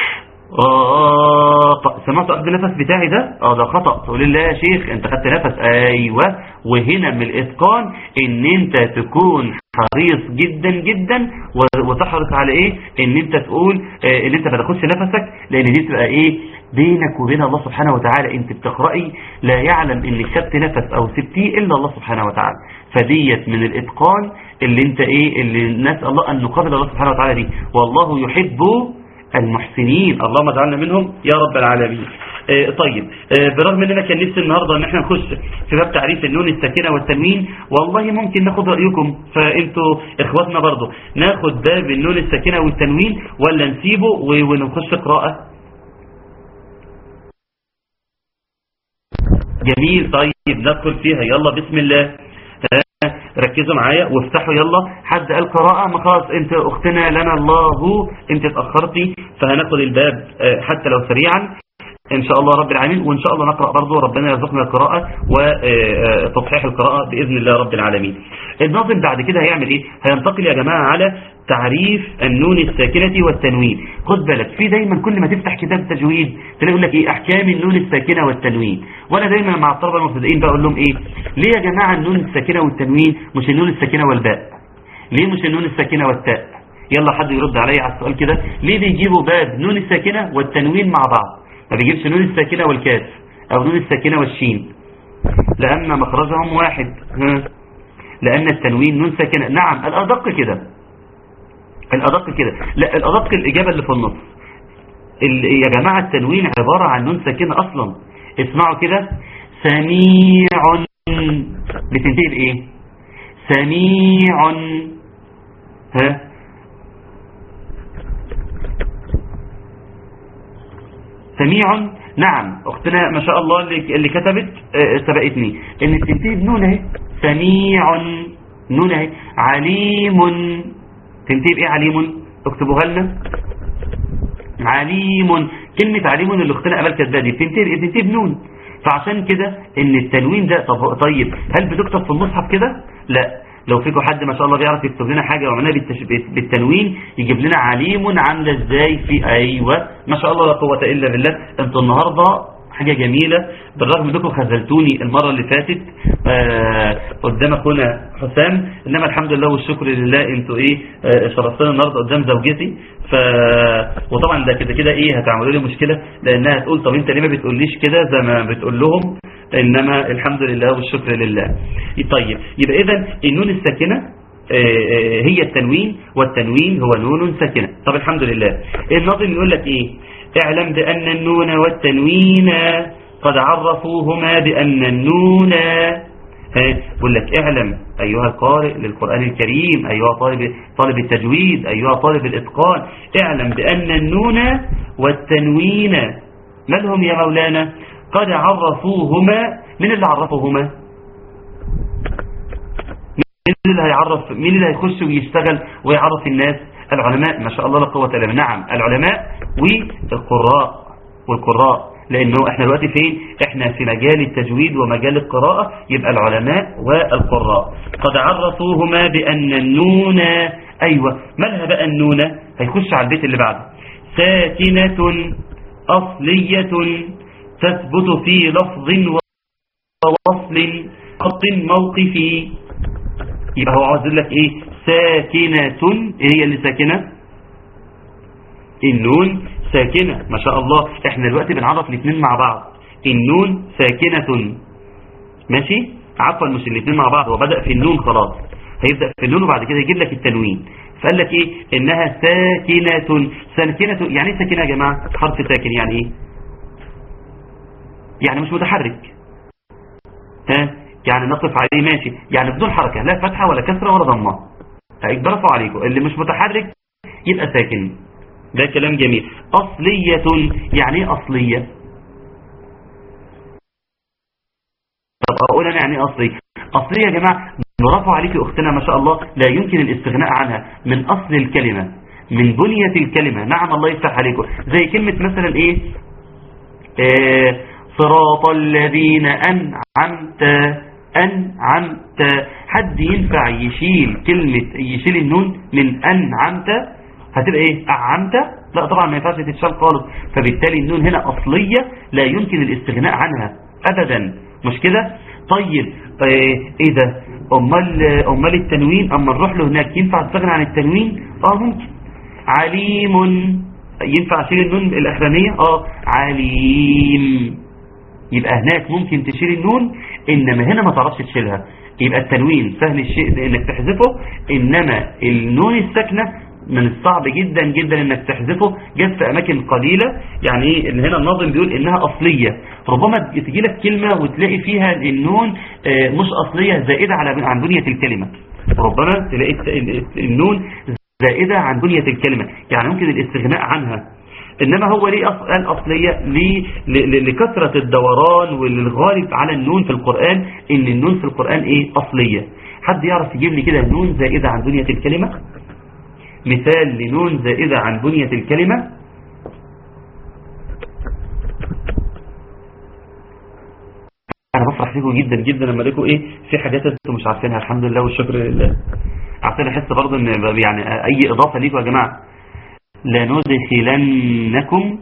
راق، سمعت اخذ النفس بتاعي ده؟ ده خطأ. تقول لي لا يا شيخ انت خدت نفس. ايوه، وهنا من الاتقان ان انت تكون حريص جدا جدا وتحرص على ايه ان انت تقول ان انت ما تاخدش نفسك، لان دي تبقى ايه بينك وبين الله سبحانه وتعالى. انت بتقرأي لا يعلم انك خدت نفس او سبتيه الا الله سبحانه وتعالى. فديت من الاتقان اللي انت ايه اللي نسأل الله ان نقابل الله سبحانه وتعالى دي، والله يحب المحسنين، اللهم اجعلنا منهم يا رب العالمين. طيب، برغم اننا كان نفسي النهارده ان احنا نخش في باب تعريف النون الساكنه والتنوين، والله ممكن ناخد رايكم، فانتوا اخواتنا برضو، ناخد باب النون الساكنه والتنوين ولا نسيبه ونخش قراءه؟ جميل، طيب ندخل فيها، يلا بسم الله. ركزوا معايا وافتحوا يلا. حد قال قراءة؟ ما خلاص انت اختنا لنا الله انت اتأخرتي، فهناخد الباب حتى لو سريعا ان شاء الله رب العالمين، وان شاء الله نقرأ برضو، ربنا يرزقنا القراءة وتصحيح القراءة بإذن الله رب العالمين. الناظم بعد كده هيعمل ايه؟ هينتقل يا جماعة على تعريف النون الساكنة والتنوين. خد بالك في دايما كل ما تفتح كتاب تجويد تلاقي يقول لك ايه احكام النون الساكنة والتنوين، وانا دايما مع الطلبة المبتدئين بقول لهم ايه ليه يا جماعة النون الساكنة والتنوين مش النون الساكنة والباء؟ ليه مش النون الساكنة والتاء؟ يلا حد يرد عليا على السؤال كده، ليه بيجيبوا باب نون الساكنة والتنوين مع بعض، ما بيجيبش نون الساكنة والكاف او نون الساكنة والشين؟ لان مخرجهم واحد. لان التنوين نون ساكنة. نعم، الادق كده، الادق كده، لا الادق الاجابة اللي في النص. يا جماعة التنوين عبارة عن نون ساكنة اصلا. اسمعوا كده، سميع بتنتهي بايه؟ سميع. سميع. نعم، اختنا ما شاء الله اللي كتبت سبقتني ان بتنتهي بنون اهي. سميع نون اهي. عليم تنتهي بايه؟ عليم، اكتبوها لنا. عليم، كلمة عليم اللي اختنا امال كاتباها دي بتنتهي بنون، فعشان كده ان التنوين ده. طيب هل بتكتب في المصحف كده؟ لا، لو فيكم حد ما شاء الله بيعرف يكتب لنا حاجة وعملناها بالتنوين يجيب لنا عليم عامله ازاي في ايوه ما شاء الله لا قوة الا بالله. انتوا النهاردة حاجة جميلة، بالرغم انكم خذلتوني المرة اللي فاتت قدام اخونا حسام، انما الحمد لله والشكر لله انتوا ايه شرفتنا النهاردة قدام زوجتي. وطبعا ده كده ايه هتعملوا لي مشكلة، لانها تقول طب انت ليه ما بتقوليش كده زي ما بتقول لهم، انما الحمد لله والشكر لله. طيب يبقى اذا النون الساكنة هي التنوين، والتنوين هو نون ساكنة. طب الحمد لله. الناظم يقول لك ايه؟ اعلم بأن النون والتنوين قد عرفوهما بأن النون. يقول لك اعلم أيها القارئ للقرآن الكريم، أيها طالب التجويد، أيها طالب الإتقان، اعلم بأن النون والتنوين ما لهم يا مولانا؟ قد عرفوهما. من اللي عرفوهما؟ مين اللي هيخش ويشتغل ويعرف الناس؟ العلماء ما شاء الله لا قوة الا بالله. نعم، العلماء والقراء، لانه احنا دلوقتي فين؟ احنا في مجال التجويد ومجال القراءة، يبقى العلماء والقراء. قد عرفوهما بأن النون. ايوه، مالها بقى النون؟ هيخش على البيت اللي بعده. ساكنة أصلية تثبت في لفظ وصل خط موقفي. يبقى هو عاوز يقول لك ايه؟ ساكنة. ايه هي اللي ساكنة؟ النون ساكنة. ما شاء الله، احنا دلوقتي بنعرف الاثنين مع بعض. النون ساكنة، ماشي؟ عفوا مش الاثنين مع بعض، هو بدأ في النون خلاص، هيبدأ في النون وبعد كده يجيب لك التنوين. فقال لك ايه؟ انها ساكنة. ساكنة يعني ايه ساكنة يا جماعة؟ حرف ساكن يعني ايه؟ يعني مش متحرك. يعني نقف عليه ماشي، يعني بدون حركة، لا فتحة ولا كسرة ولا ضمة. برافو عليكم، اللي مش متحرك يبقى ساكن. ده كلام جميل. أصلية يعني ايه أصلية؟ طب أقول أنا يعني ايه أصلية؟ أصلية يا جماعة، برافو عليك أختنا ما شاء الله، لا يمكن الاستغناء عنها، من أصل الكلمة، من بنية الكلمة. نعم الله يفتح عليكم. زي كلمة مثلا ايه؟ صراط الذين أنعمت. حد ينفع يشيل النون من أنعمت؟ هتبقى ايه؟ أعمت؟ لا طبعا ما ينفعش تتشال خالص. فبالتالي النون هنا أصلية لا يمكن الاستغناء عنها أبدا، مش كده؟ طيب ايه ده؟ امال التنوين اما نروح له هناك ينفع تستغنى عن التنوين؟ ممكن. عليم، ينفع اشيل النون الاخرانيه؟ عليم. يبقى هناك ممكن تشيل النون، انما هنا ما تعرفش تشيلها. يبقى التنوين سهل الشيء انك تحذفه، انما النون الساكنه من الصعب جدا جدا انك تحذفه. جت في اماكن قليلة. يعني ايه؟ ان هنا الناظم بيقول انها اصلية. ربما تجي لك كلمة وتلاقي فيها النون مش اصلية، زائدة عن بنية الكلمة. ربما تلاقي النون زائدة عن بنية الكلمة، يعني ممكن الاستغناء عنها. انما هو ليه قال اصلية؟ لكثرة الدوران، والغالب على النون في القرآن ان النون في القرآن ايه؟ اصلية. حد يعرف يجيب لي كده نون زائدة عن بنية الكلمة؟ مثال لنون زائدة عن بنية الكلمة. انا بفرح فيكم جدا جدا لما الاقيكم ايه في حاجات انتم مش عارفينها. الحمد لله والشكر لله. عشان احس برضه ان يعني اي اضافة ليكم يا جماعة. لندخلنكم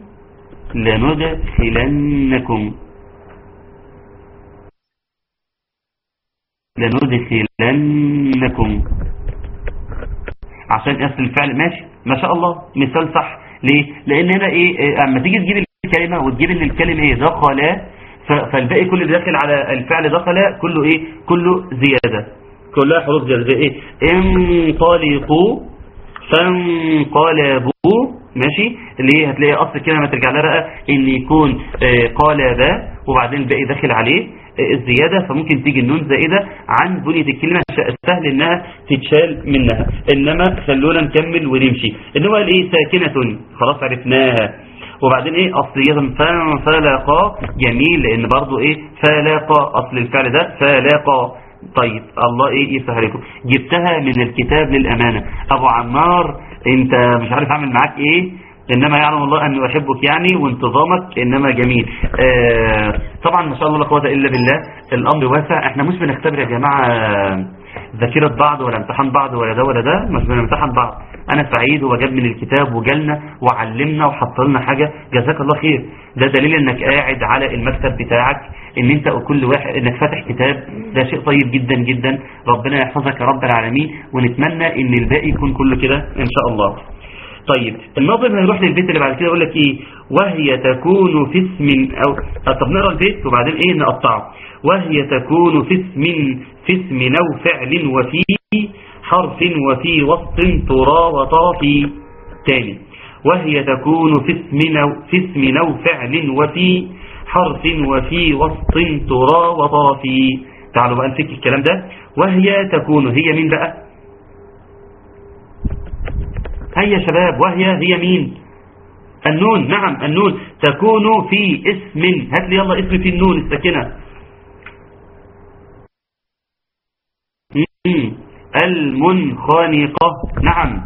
عشان اصل الفعل ماشي. ما شاء الله، مثال صح. ليه؟ لان هنا ايه؟ اما تيجي تجيب الكلمة وتجيب ان الكلمة ايه؟ دخل، فالباقي كل اللي داخل على الفعل دخل كله ايه؟ كله زيادة، كلها حروف زيادة. زي ايه؟ انطلقوا، فانقلبوا، ماشي. اللي هي هتلاقي اصل الكلمة ترجع لها بقى ان يكون قالب، وبعدين الباقي داخل عليه الزيادة. فممكن تيجي النون زائدة عن بنية الكلمة، سهل انها تتشال منها. انما خلونا نكمل ونمشي. انما الايه؟ ساكنة، خلاص عرفناها. وبعدين ايه؟ اصلية. فانفلقا، جميل، لان برضو ايه؟ فلاقا، اصل الفعل ده فلاقا. طيب الله ايه يسهل لكم. جبتها من الكتاب للامانة. ابو عمار انت مش عارف اعمل معاك ايه، انما يعلم الله اني احبك يعني، وانتظامك انما جميل. طبعا ما شاء الله لا قوه الا بالله. الامر واسع. احنا مش بنختبر يا جماعه ذاكره بعض ولا امتحان بعض ولا ده ولا ده، مش بنمتحن بعض. انا سعيد هو جاب من الكتاب وجالنا وعلمنا وحط لنا حاجه، جزاك الله خير. ده دليل انك قاعد على المكتب بتاعك، ان انت كل واحد انك فاتح كتاب. ده شيء طيب جدا جدا. ربنا يحفظك يا رب العالمين، ونتمنى ان الباقي يكون كله كده ان شاء الله. طيب الناظم هيروح للبيت اللي بعد كده يقول لك ايه؟ وهي تكون في اسم او طب نقرا البيت وبعدين ايه نقطعه. وهي تكون في اسم او فعل وفي حرف وفي وسط ترى وطافي. تاني، وهي تكون في اسم او فعل وفي حرف وفي وسط ترى وطافي. تعالوا بقى نفك الكلام ده. وهي تكون، هي مين بقى؟ هيا شباب، هي مين؟ النون. نعم النون. تكون في اسم، هات لي يلا اسم في النون الساكنة. المنخنقة. نعم.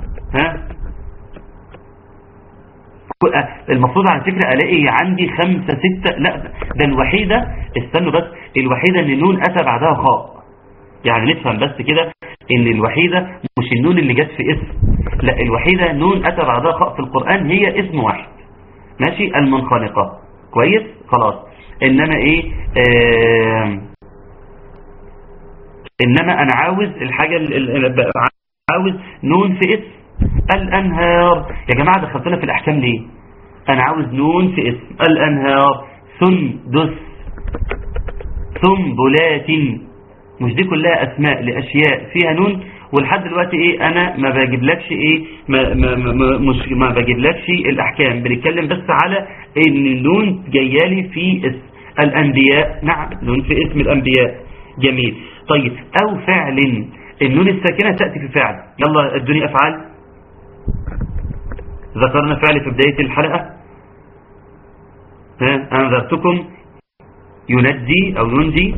المفروض على فكرة الاقي عندي 5 6، لا ده الوحيدة، استنوا بس، الوحيدة ان النون اتى بعدها خاء. يعني نفهم بس كده ان الوحيدة مش النون اللي جت في اسم، لا الوحيدة نون اتى بعدها خاء في القرآن، هي اسم واحد. ماشي. المنخنقة. كويس خلاص. انما ايه؟ إنما أنا عاوز الحاجة عاوز نون في اسم الأنهار. يا جماعة دخلتنا في الأحكام ليه؟ أنا عاوز نون في اسم الأنهار، سندس، سنبلات، مش دي كلها أسماء لأشياء فيها نون؟ ولحد دلوقتي إيه أنا ما بجيبلكش إيه ما بجيبلكش الأحكام، بنتكلم بس على إن النون جايالي في اسم الأنبياء. نعم نون في اسم الأنبياء. جميل. طيب أو فعل، النون الساكنة تأتي في فعل. يلا ادوني أفعال. ذكرنا فعل في بداية الحلقة، أنذرتكم، ينجي أو ينجي،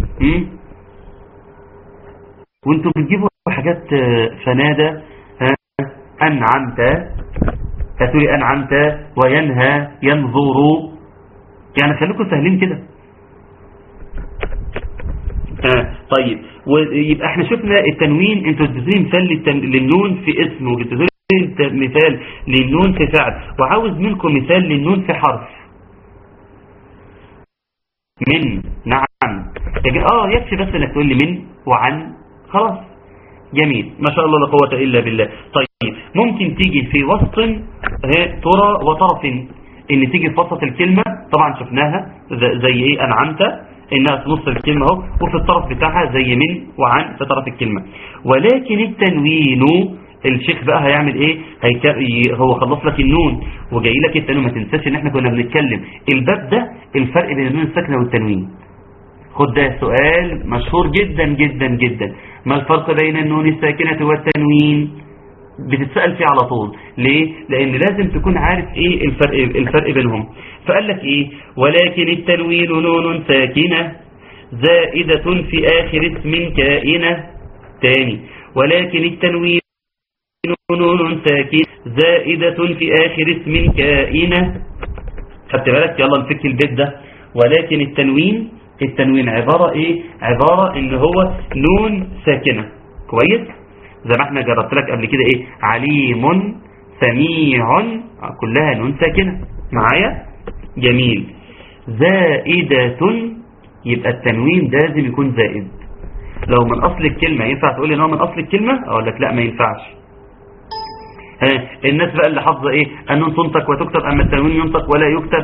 وانتم بتجيبوا حاجات فنادى، أنعمت، هتقولي أنعمت، وينهى، ينظر، يعني خليكم سهلين كده. طيب ويبقى احنا شفنا التنوين، انتوا اديتوني مثال للنون في اسم، واديتوني مثال للنون في فعل، وعاوز منكم مثال للنون في حرف. من، نعم، يكفي بس انك تقول لي من وعن، خلاص. جميل، ما شاء الله لا قوة الا بالله. طيب ممكن تيجي في وسط ترى وطرف، ان تيجي في وسط الكلمة، طبعا شفناها زي ايه أنعمت، انها في نص الكلمة اهو، وفي الطرف بتاعها زي من وعن في طرف الكلمة. ولكن التنوين الشيخ بقى هيعمل ايه؟ هو خلص لك النون وجاي لك التنوين. ما تنساش ان احنا كنا بنتكلم الباب ده الفرق بين النون الساكنة والتنوين. خد ده سؤال مشهور جدا جدا جدا، ما الفرق بين النون الساكنة والتنوين؟ بتتسأل فيه على طول. ليه؟ لان لازم تكون عارف ايه الفرق بينهم. فقال لك ايه؟ ولكن التنوين نون ساكنة زائدة في آخر اسم كائنة. تاني، ولكن التنوين نون ساكنة زائدة في آخر اسم كائنة. خدت بالك؟ يلا نفك البيت ده. ولكن التنوين عبارة ايه؟ عبارة ان هو نون ساكنة. كويس؟ زي ما احنا جربت لك قبل كده ايه؟ عليم، سميع، كلها نون ساكنة. معايا؟ جميل. زائدة، يبقى التنوين لازم يكون زائد. لو من اصل الكلمة ينفع تقول لي ان هو من اصل الكلمة؟ اقول لك لا ما ينفعش. الناس بقى اللي حافظه ايه؟ النون تنطق وتكتب، اما التنوين ينطق ولا يكتب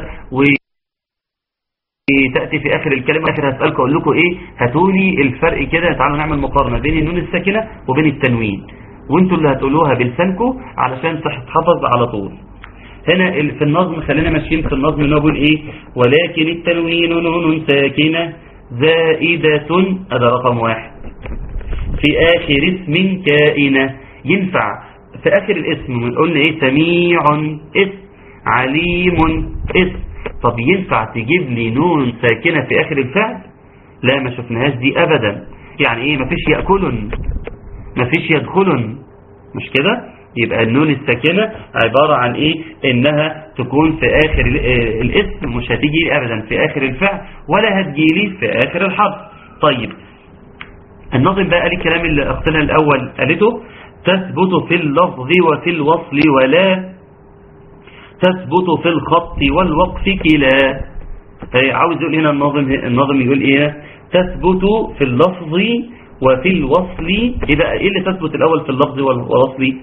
وتأتي في اخر الكلمة. اخر هسألكم اقول لكم ايه؟ هاتولي الفرق كده، تعالوا نعمل مقارنة بين النون الساكنة وبين التنوين، وانتوا اللي هتقولوها بلسانكم علشان تحفظ على طول. هنا في النظم خلينا ماشيين في النظم اللي هو بيقول ايه؟ ولكن التنوين نون ساكنة زائدة، هذا رقم 1 في آخر اسم كائنة. ينفع في آخر الاسم قلنا ايه؟ سميع اسم، عليم اسم. طب ينفع تجيب لي نون ساكنة في آخر الفعل؟ لا ما شفناهاش دي أبدا. يعني ايه؟ مفيش يأكلن، مفيش يدخلن، مش كده؟ يبقى النون الساكنة عبارة عن ايه؟ انها تكون في آخر الاسم، مش هتيجي ابدا في آخر الفعل ولا هتجيلي في آخر الحرف. طيب الناظم بقى قال الكلام اللي اختنا الأول قالته: تثبت في اللفظ وفي الوصل ولا تثبت في الخط والوقف كلا. عاوز يقول هنا الناظم يقول ايه؟ تثبت في اللفظ وفي الوصل. ايه بقى ايه اللي تثبت الاول في اللفظ والوصل؟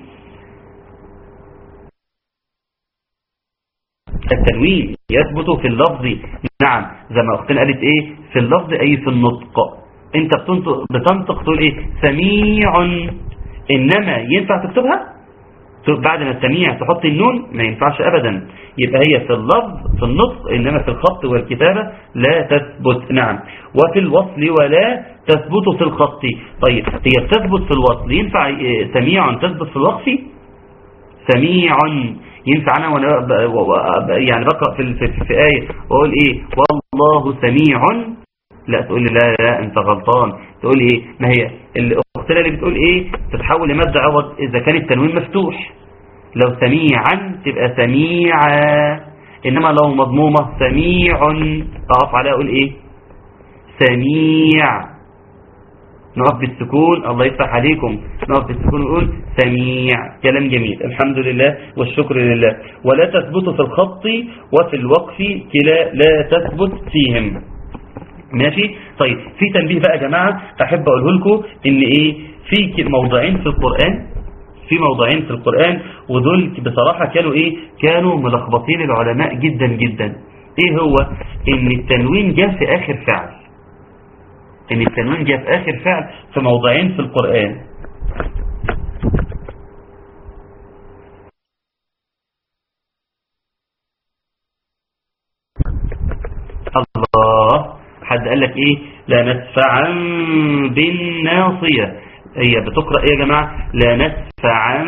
التنوين يثبت في اللفظ. نعم زي ما اختنا قالت ايه؟ في اللفظ اي في النطق. انت بتنطق تقول ايه؟ سميع، انما ينفع تكتبها بعد ما السميع تحط النون؟ ما ينفعش ابدا. يبقى هي في اللفظ في النطق، انما في الخط والكتابة لا تثبت. نعم. وفي الوصل ولا تثبت في الخط. طيب هي تثبت في الوصل، ينفع سميع تثبت في الوقف؟ سميع ينفع انا وانا يعني بقرأ في آية واقول ايه؟ والله سميع؟ لا تقول لي لا انت غلطان. تقول لي ايه؟ ما هي الاختنا اللي بتقول ايه؟ تتحول لمد عوض اذا كان التنوين مفتوح. لو سميعا تبقى سميعا، انما لو مضمومة سميع اقف عليها اقول ايه؟ سميع. نقف بالسكون، الله يفتح عليكم، نقف بالسكون ونقول سميع. كلام جميل، الحمد لله والشكر لله. ولا تثبت في الخط وفي الوقف كلا لا تثبت فيهم. ماشي. طيب في تنبيه بقى يا جماعة أحب أقوله لكم إن إيه، في موضعين في القرآن ودول بصراحة كانوا ملخبطين العلماء جدا جدا. إيه هو؟ إن التنوين جاء في آخر فعل، في موضعين في القرآن. الله، حد قال لك ايه؟ لا نسفعا بالناصية. هي بتقرأ ايه يا جماعة؟ لا نسفعا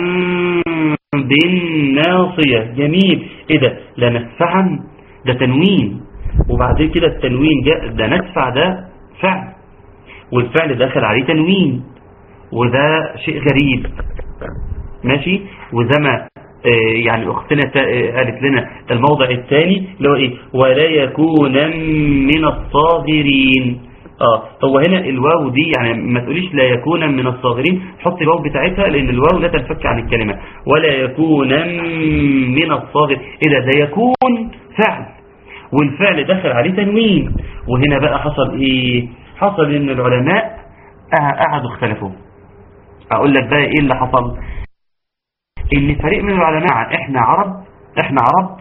بالناصية. جميل. ايه ده؟ لا نسفعا ده تنوين، وبعدين كده التنوين جاء، ده نسفع ده فعل والفعل داخل عليه تنوين، وده شيء غريب. ماشي. وزي ما يعني اختنا قالت لنا الموضع الثاني اللي هو ايه؟ ولا يكون من الصاغرين. هو هنا الواو دي يعني ما تقوليش لا يكون من الصاغرين، حط الواو بتاعتها لان الواو لا تنفك عن الكلمة. ولا يكون من الصاغر. ايه ده يكون فعل والفعل دخل عليه تنوين. وهنا بقى حصل ايه؟ حصل ان العلماء قعدوا اختلفوا. اقول لك بقى ايه اللي حصل. ان فريق من العلماء احنا عرب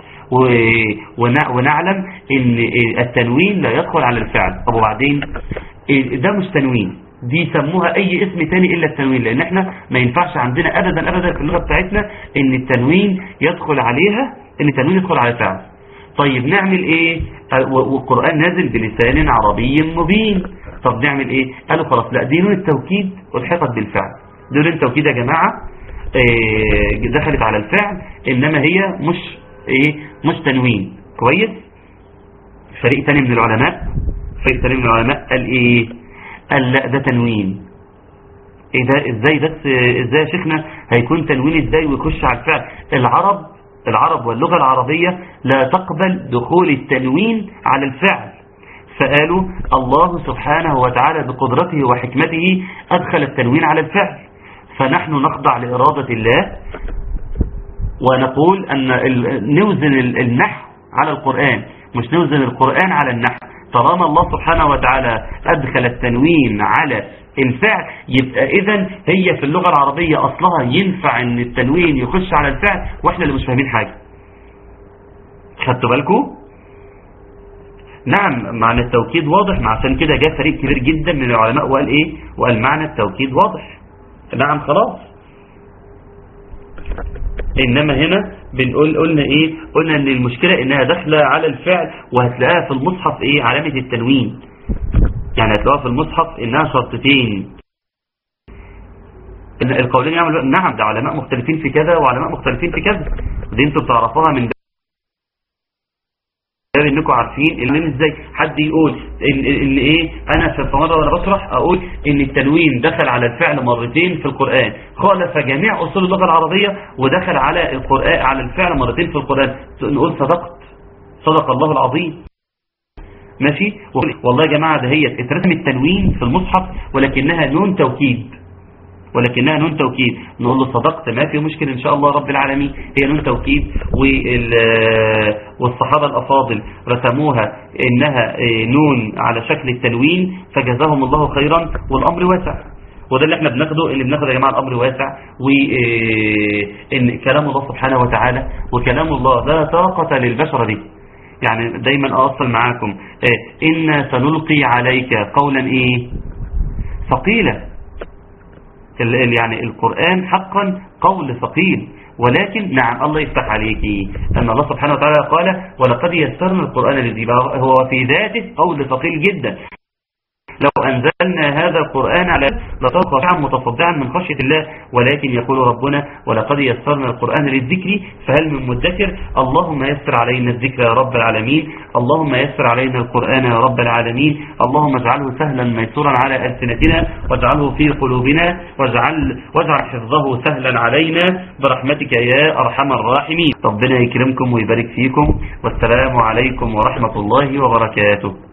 ونعلم ان التنوين لا يدخل على الفعل. طب وبعدين ده مش تنوين، دي سموها اي اسم تاني الا التنوين، لان احنا ما ينفعش عندنا ابدا في اللغة بتاعتنا ان التنوين يدخل عليها، ان التنوين يدخل على الفعل. طيب نعمل ايه؟ والقرآن نازل بلسان عربي مبين. طب نعمل ايه؟ قالوا خلاص لا، دي نون التوكيد والحقت بالفعل. دي نون التوكيد يا جماعة دخلت على الفعل، انما هي مش تنوين. كويس. فريق تاني من العلماء قال ايه؟ قال لا ده تنوين. ايه ده؟ ازاي يا شيخنا هيكون تنوين ازاي ويخش على الفعل؟ العرب واللغة العربية لا تقبل دخول التنوين على الفعل. فقالوا الله سبحانه وتعالى بقدرته وحكمته أدخل التنوين على الفعل، فنحن نخضع لإرادة الله ونقول أن نوزن النحو على القرآن، مش نوزن القرآن على النحو. طالما الله سبحانه وتعالى أدخل التنوين على الفعل، يبقى إذن هي في اللغة العربية أصلها ينفع أن التنوين يخش على الفعل، وإحنا اللي مش فاهمين حاجة. خدتوا بالكم؟ نعم، معنى التوكيد واضح. عشان كده جاء فريق كبير جدا من العلماء وقال إيه؟ وقال معنى التوكيد واضح. نعم خلاص. إنما هنا قلنا إيه؟ قلنا إن المشكلة إنها داخلة على الفعل، وهتلاقيها في المصحف إيه؟ علامة التنوين. يعني هتلاقيها في المصحف إنها شرطتين. القولين يعملوا نعم، ده علماء مختلفين في كذا وعلماء مختلفين في كذا، دي انتوا بتعرفوها من باب انكم عارفين التنوين ازاي. حد يقول ان ايه، انا في مرة وانا بشرح اقول ان التنوين دخل على الفعل مرتين في القرآن، خالف جميع اصول اللغة العربية ودخل على القرآن على الفعل مرتين في القرآن، نقول صدق الله العظيم. ماشي. والله يا جماعة ده هي اترسم التنوين في المصحف ولكنها نون توكيد، نقول له صدقت، ما في مشكلة إن شاء الله رب العالمين، هي نون توكيد. والصحابة الأفاضل رسموها إنها نون على شكل التنوين فجزاهم الله خيرا، والأمر واسع. وده اللي احنا بناخده يا جماعة، الأمر واسع، وإن كلام الله سبحانه وتعالى وكلام الله لا طاقة للبشر به. يعني دايما أوصل معاكم إن سنلقي عليك قولا إيه؟ ثقيلا. يعني القرآن حقا قول ثقيل، ولكن نعم الله يفتح عليك أن الله سبحانه وتعالى قال ولقد يسرنا القرآن للذكر، هو في ذاته قول ثقيل جدا. لو أنزلنا هذا القرآن على لصار خاشعا متصدعا من خشية الله، ولكن يقول ربنا ولقد يسرنا القرآن للذكر فهل من مدكر. اللهم يسر علينا الذكر يا رب العالمين، اللهم يسر علينا القرآن يا رب العالمين، اللهم اجعله سهلا ميسورا على ألسنتنا، واجعله في قلوبنا، واجعل حفظه سهلا علينا برحمتك يا أرحم الراحمين. ربنا يكرمكم ويبارك فيكم، والسلام عليكم ورحمة الله وبركاته.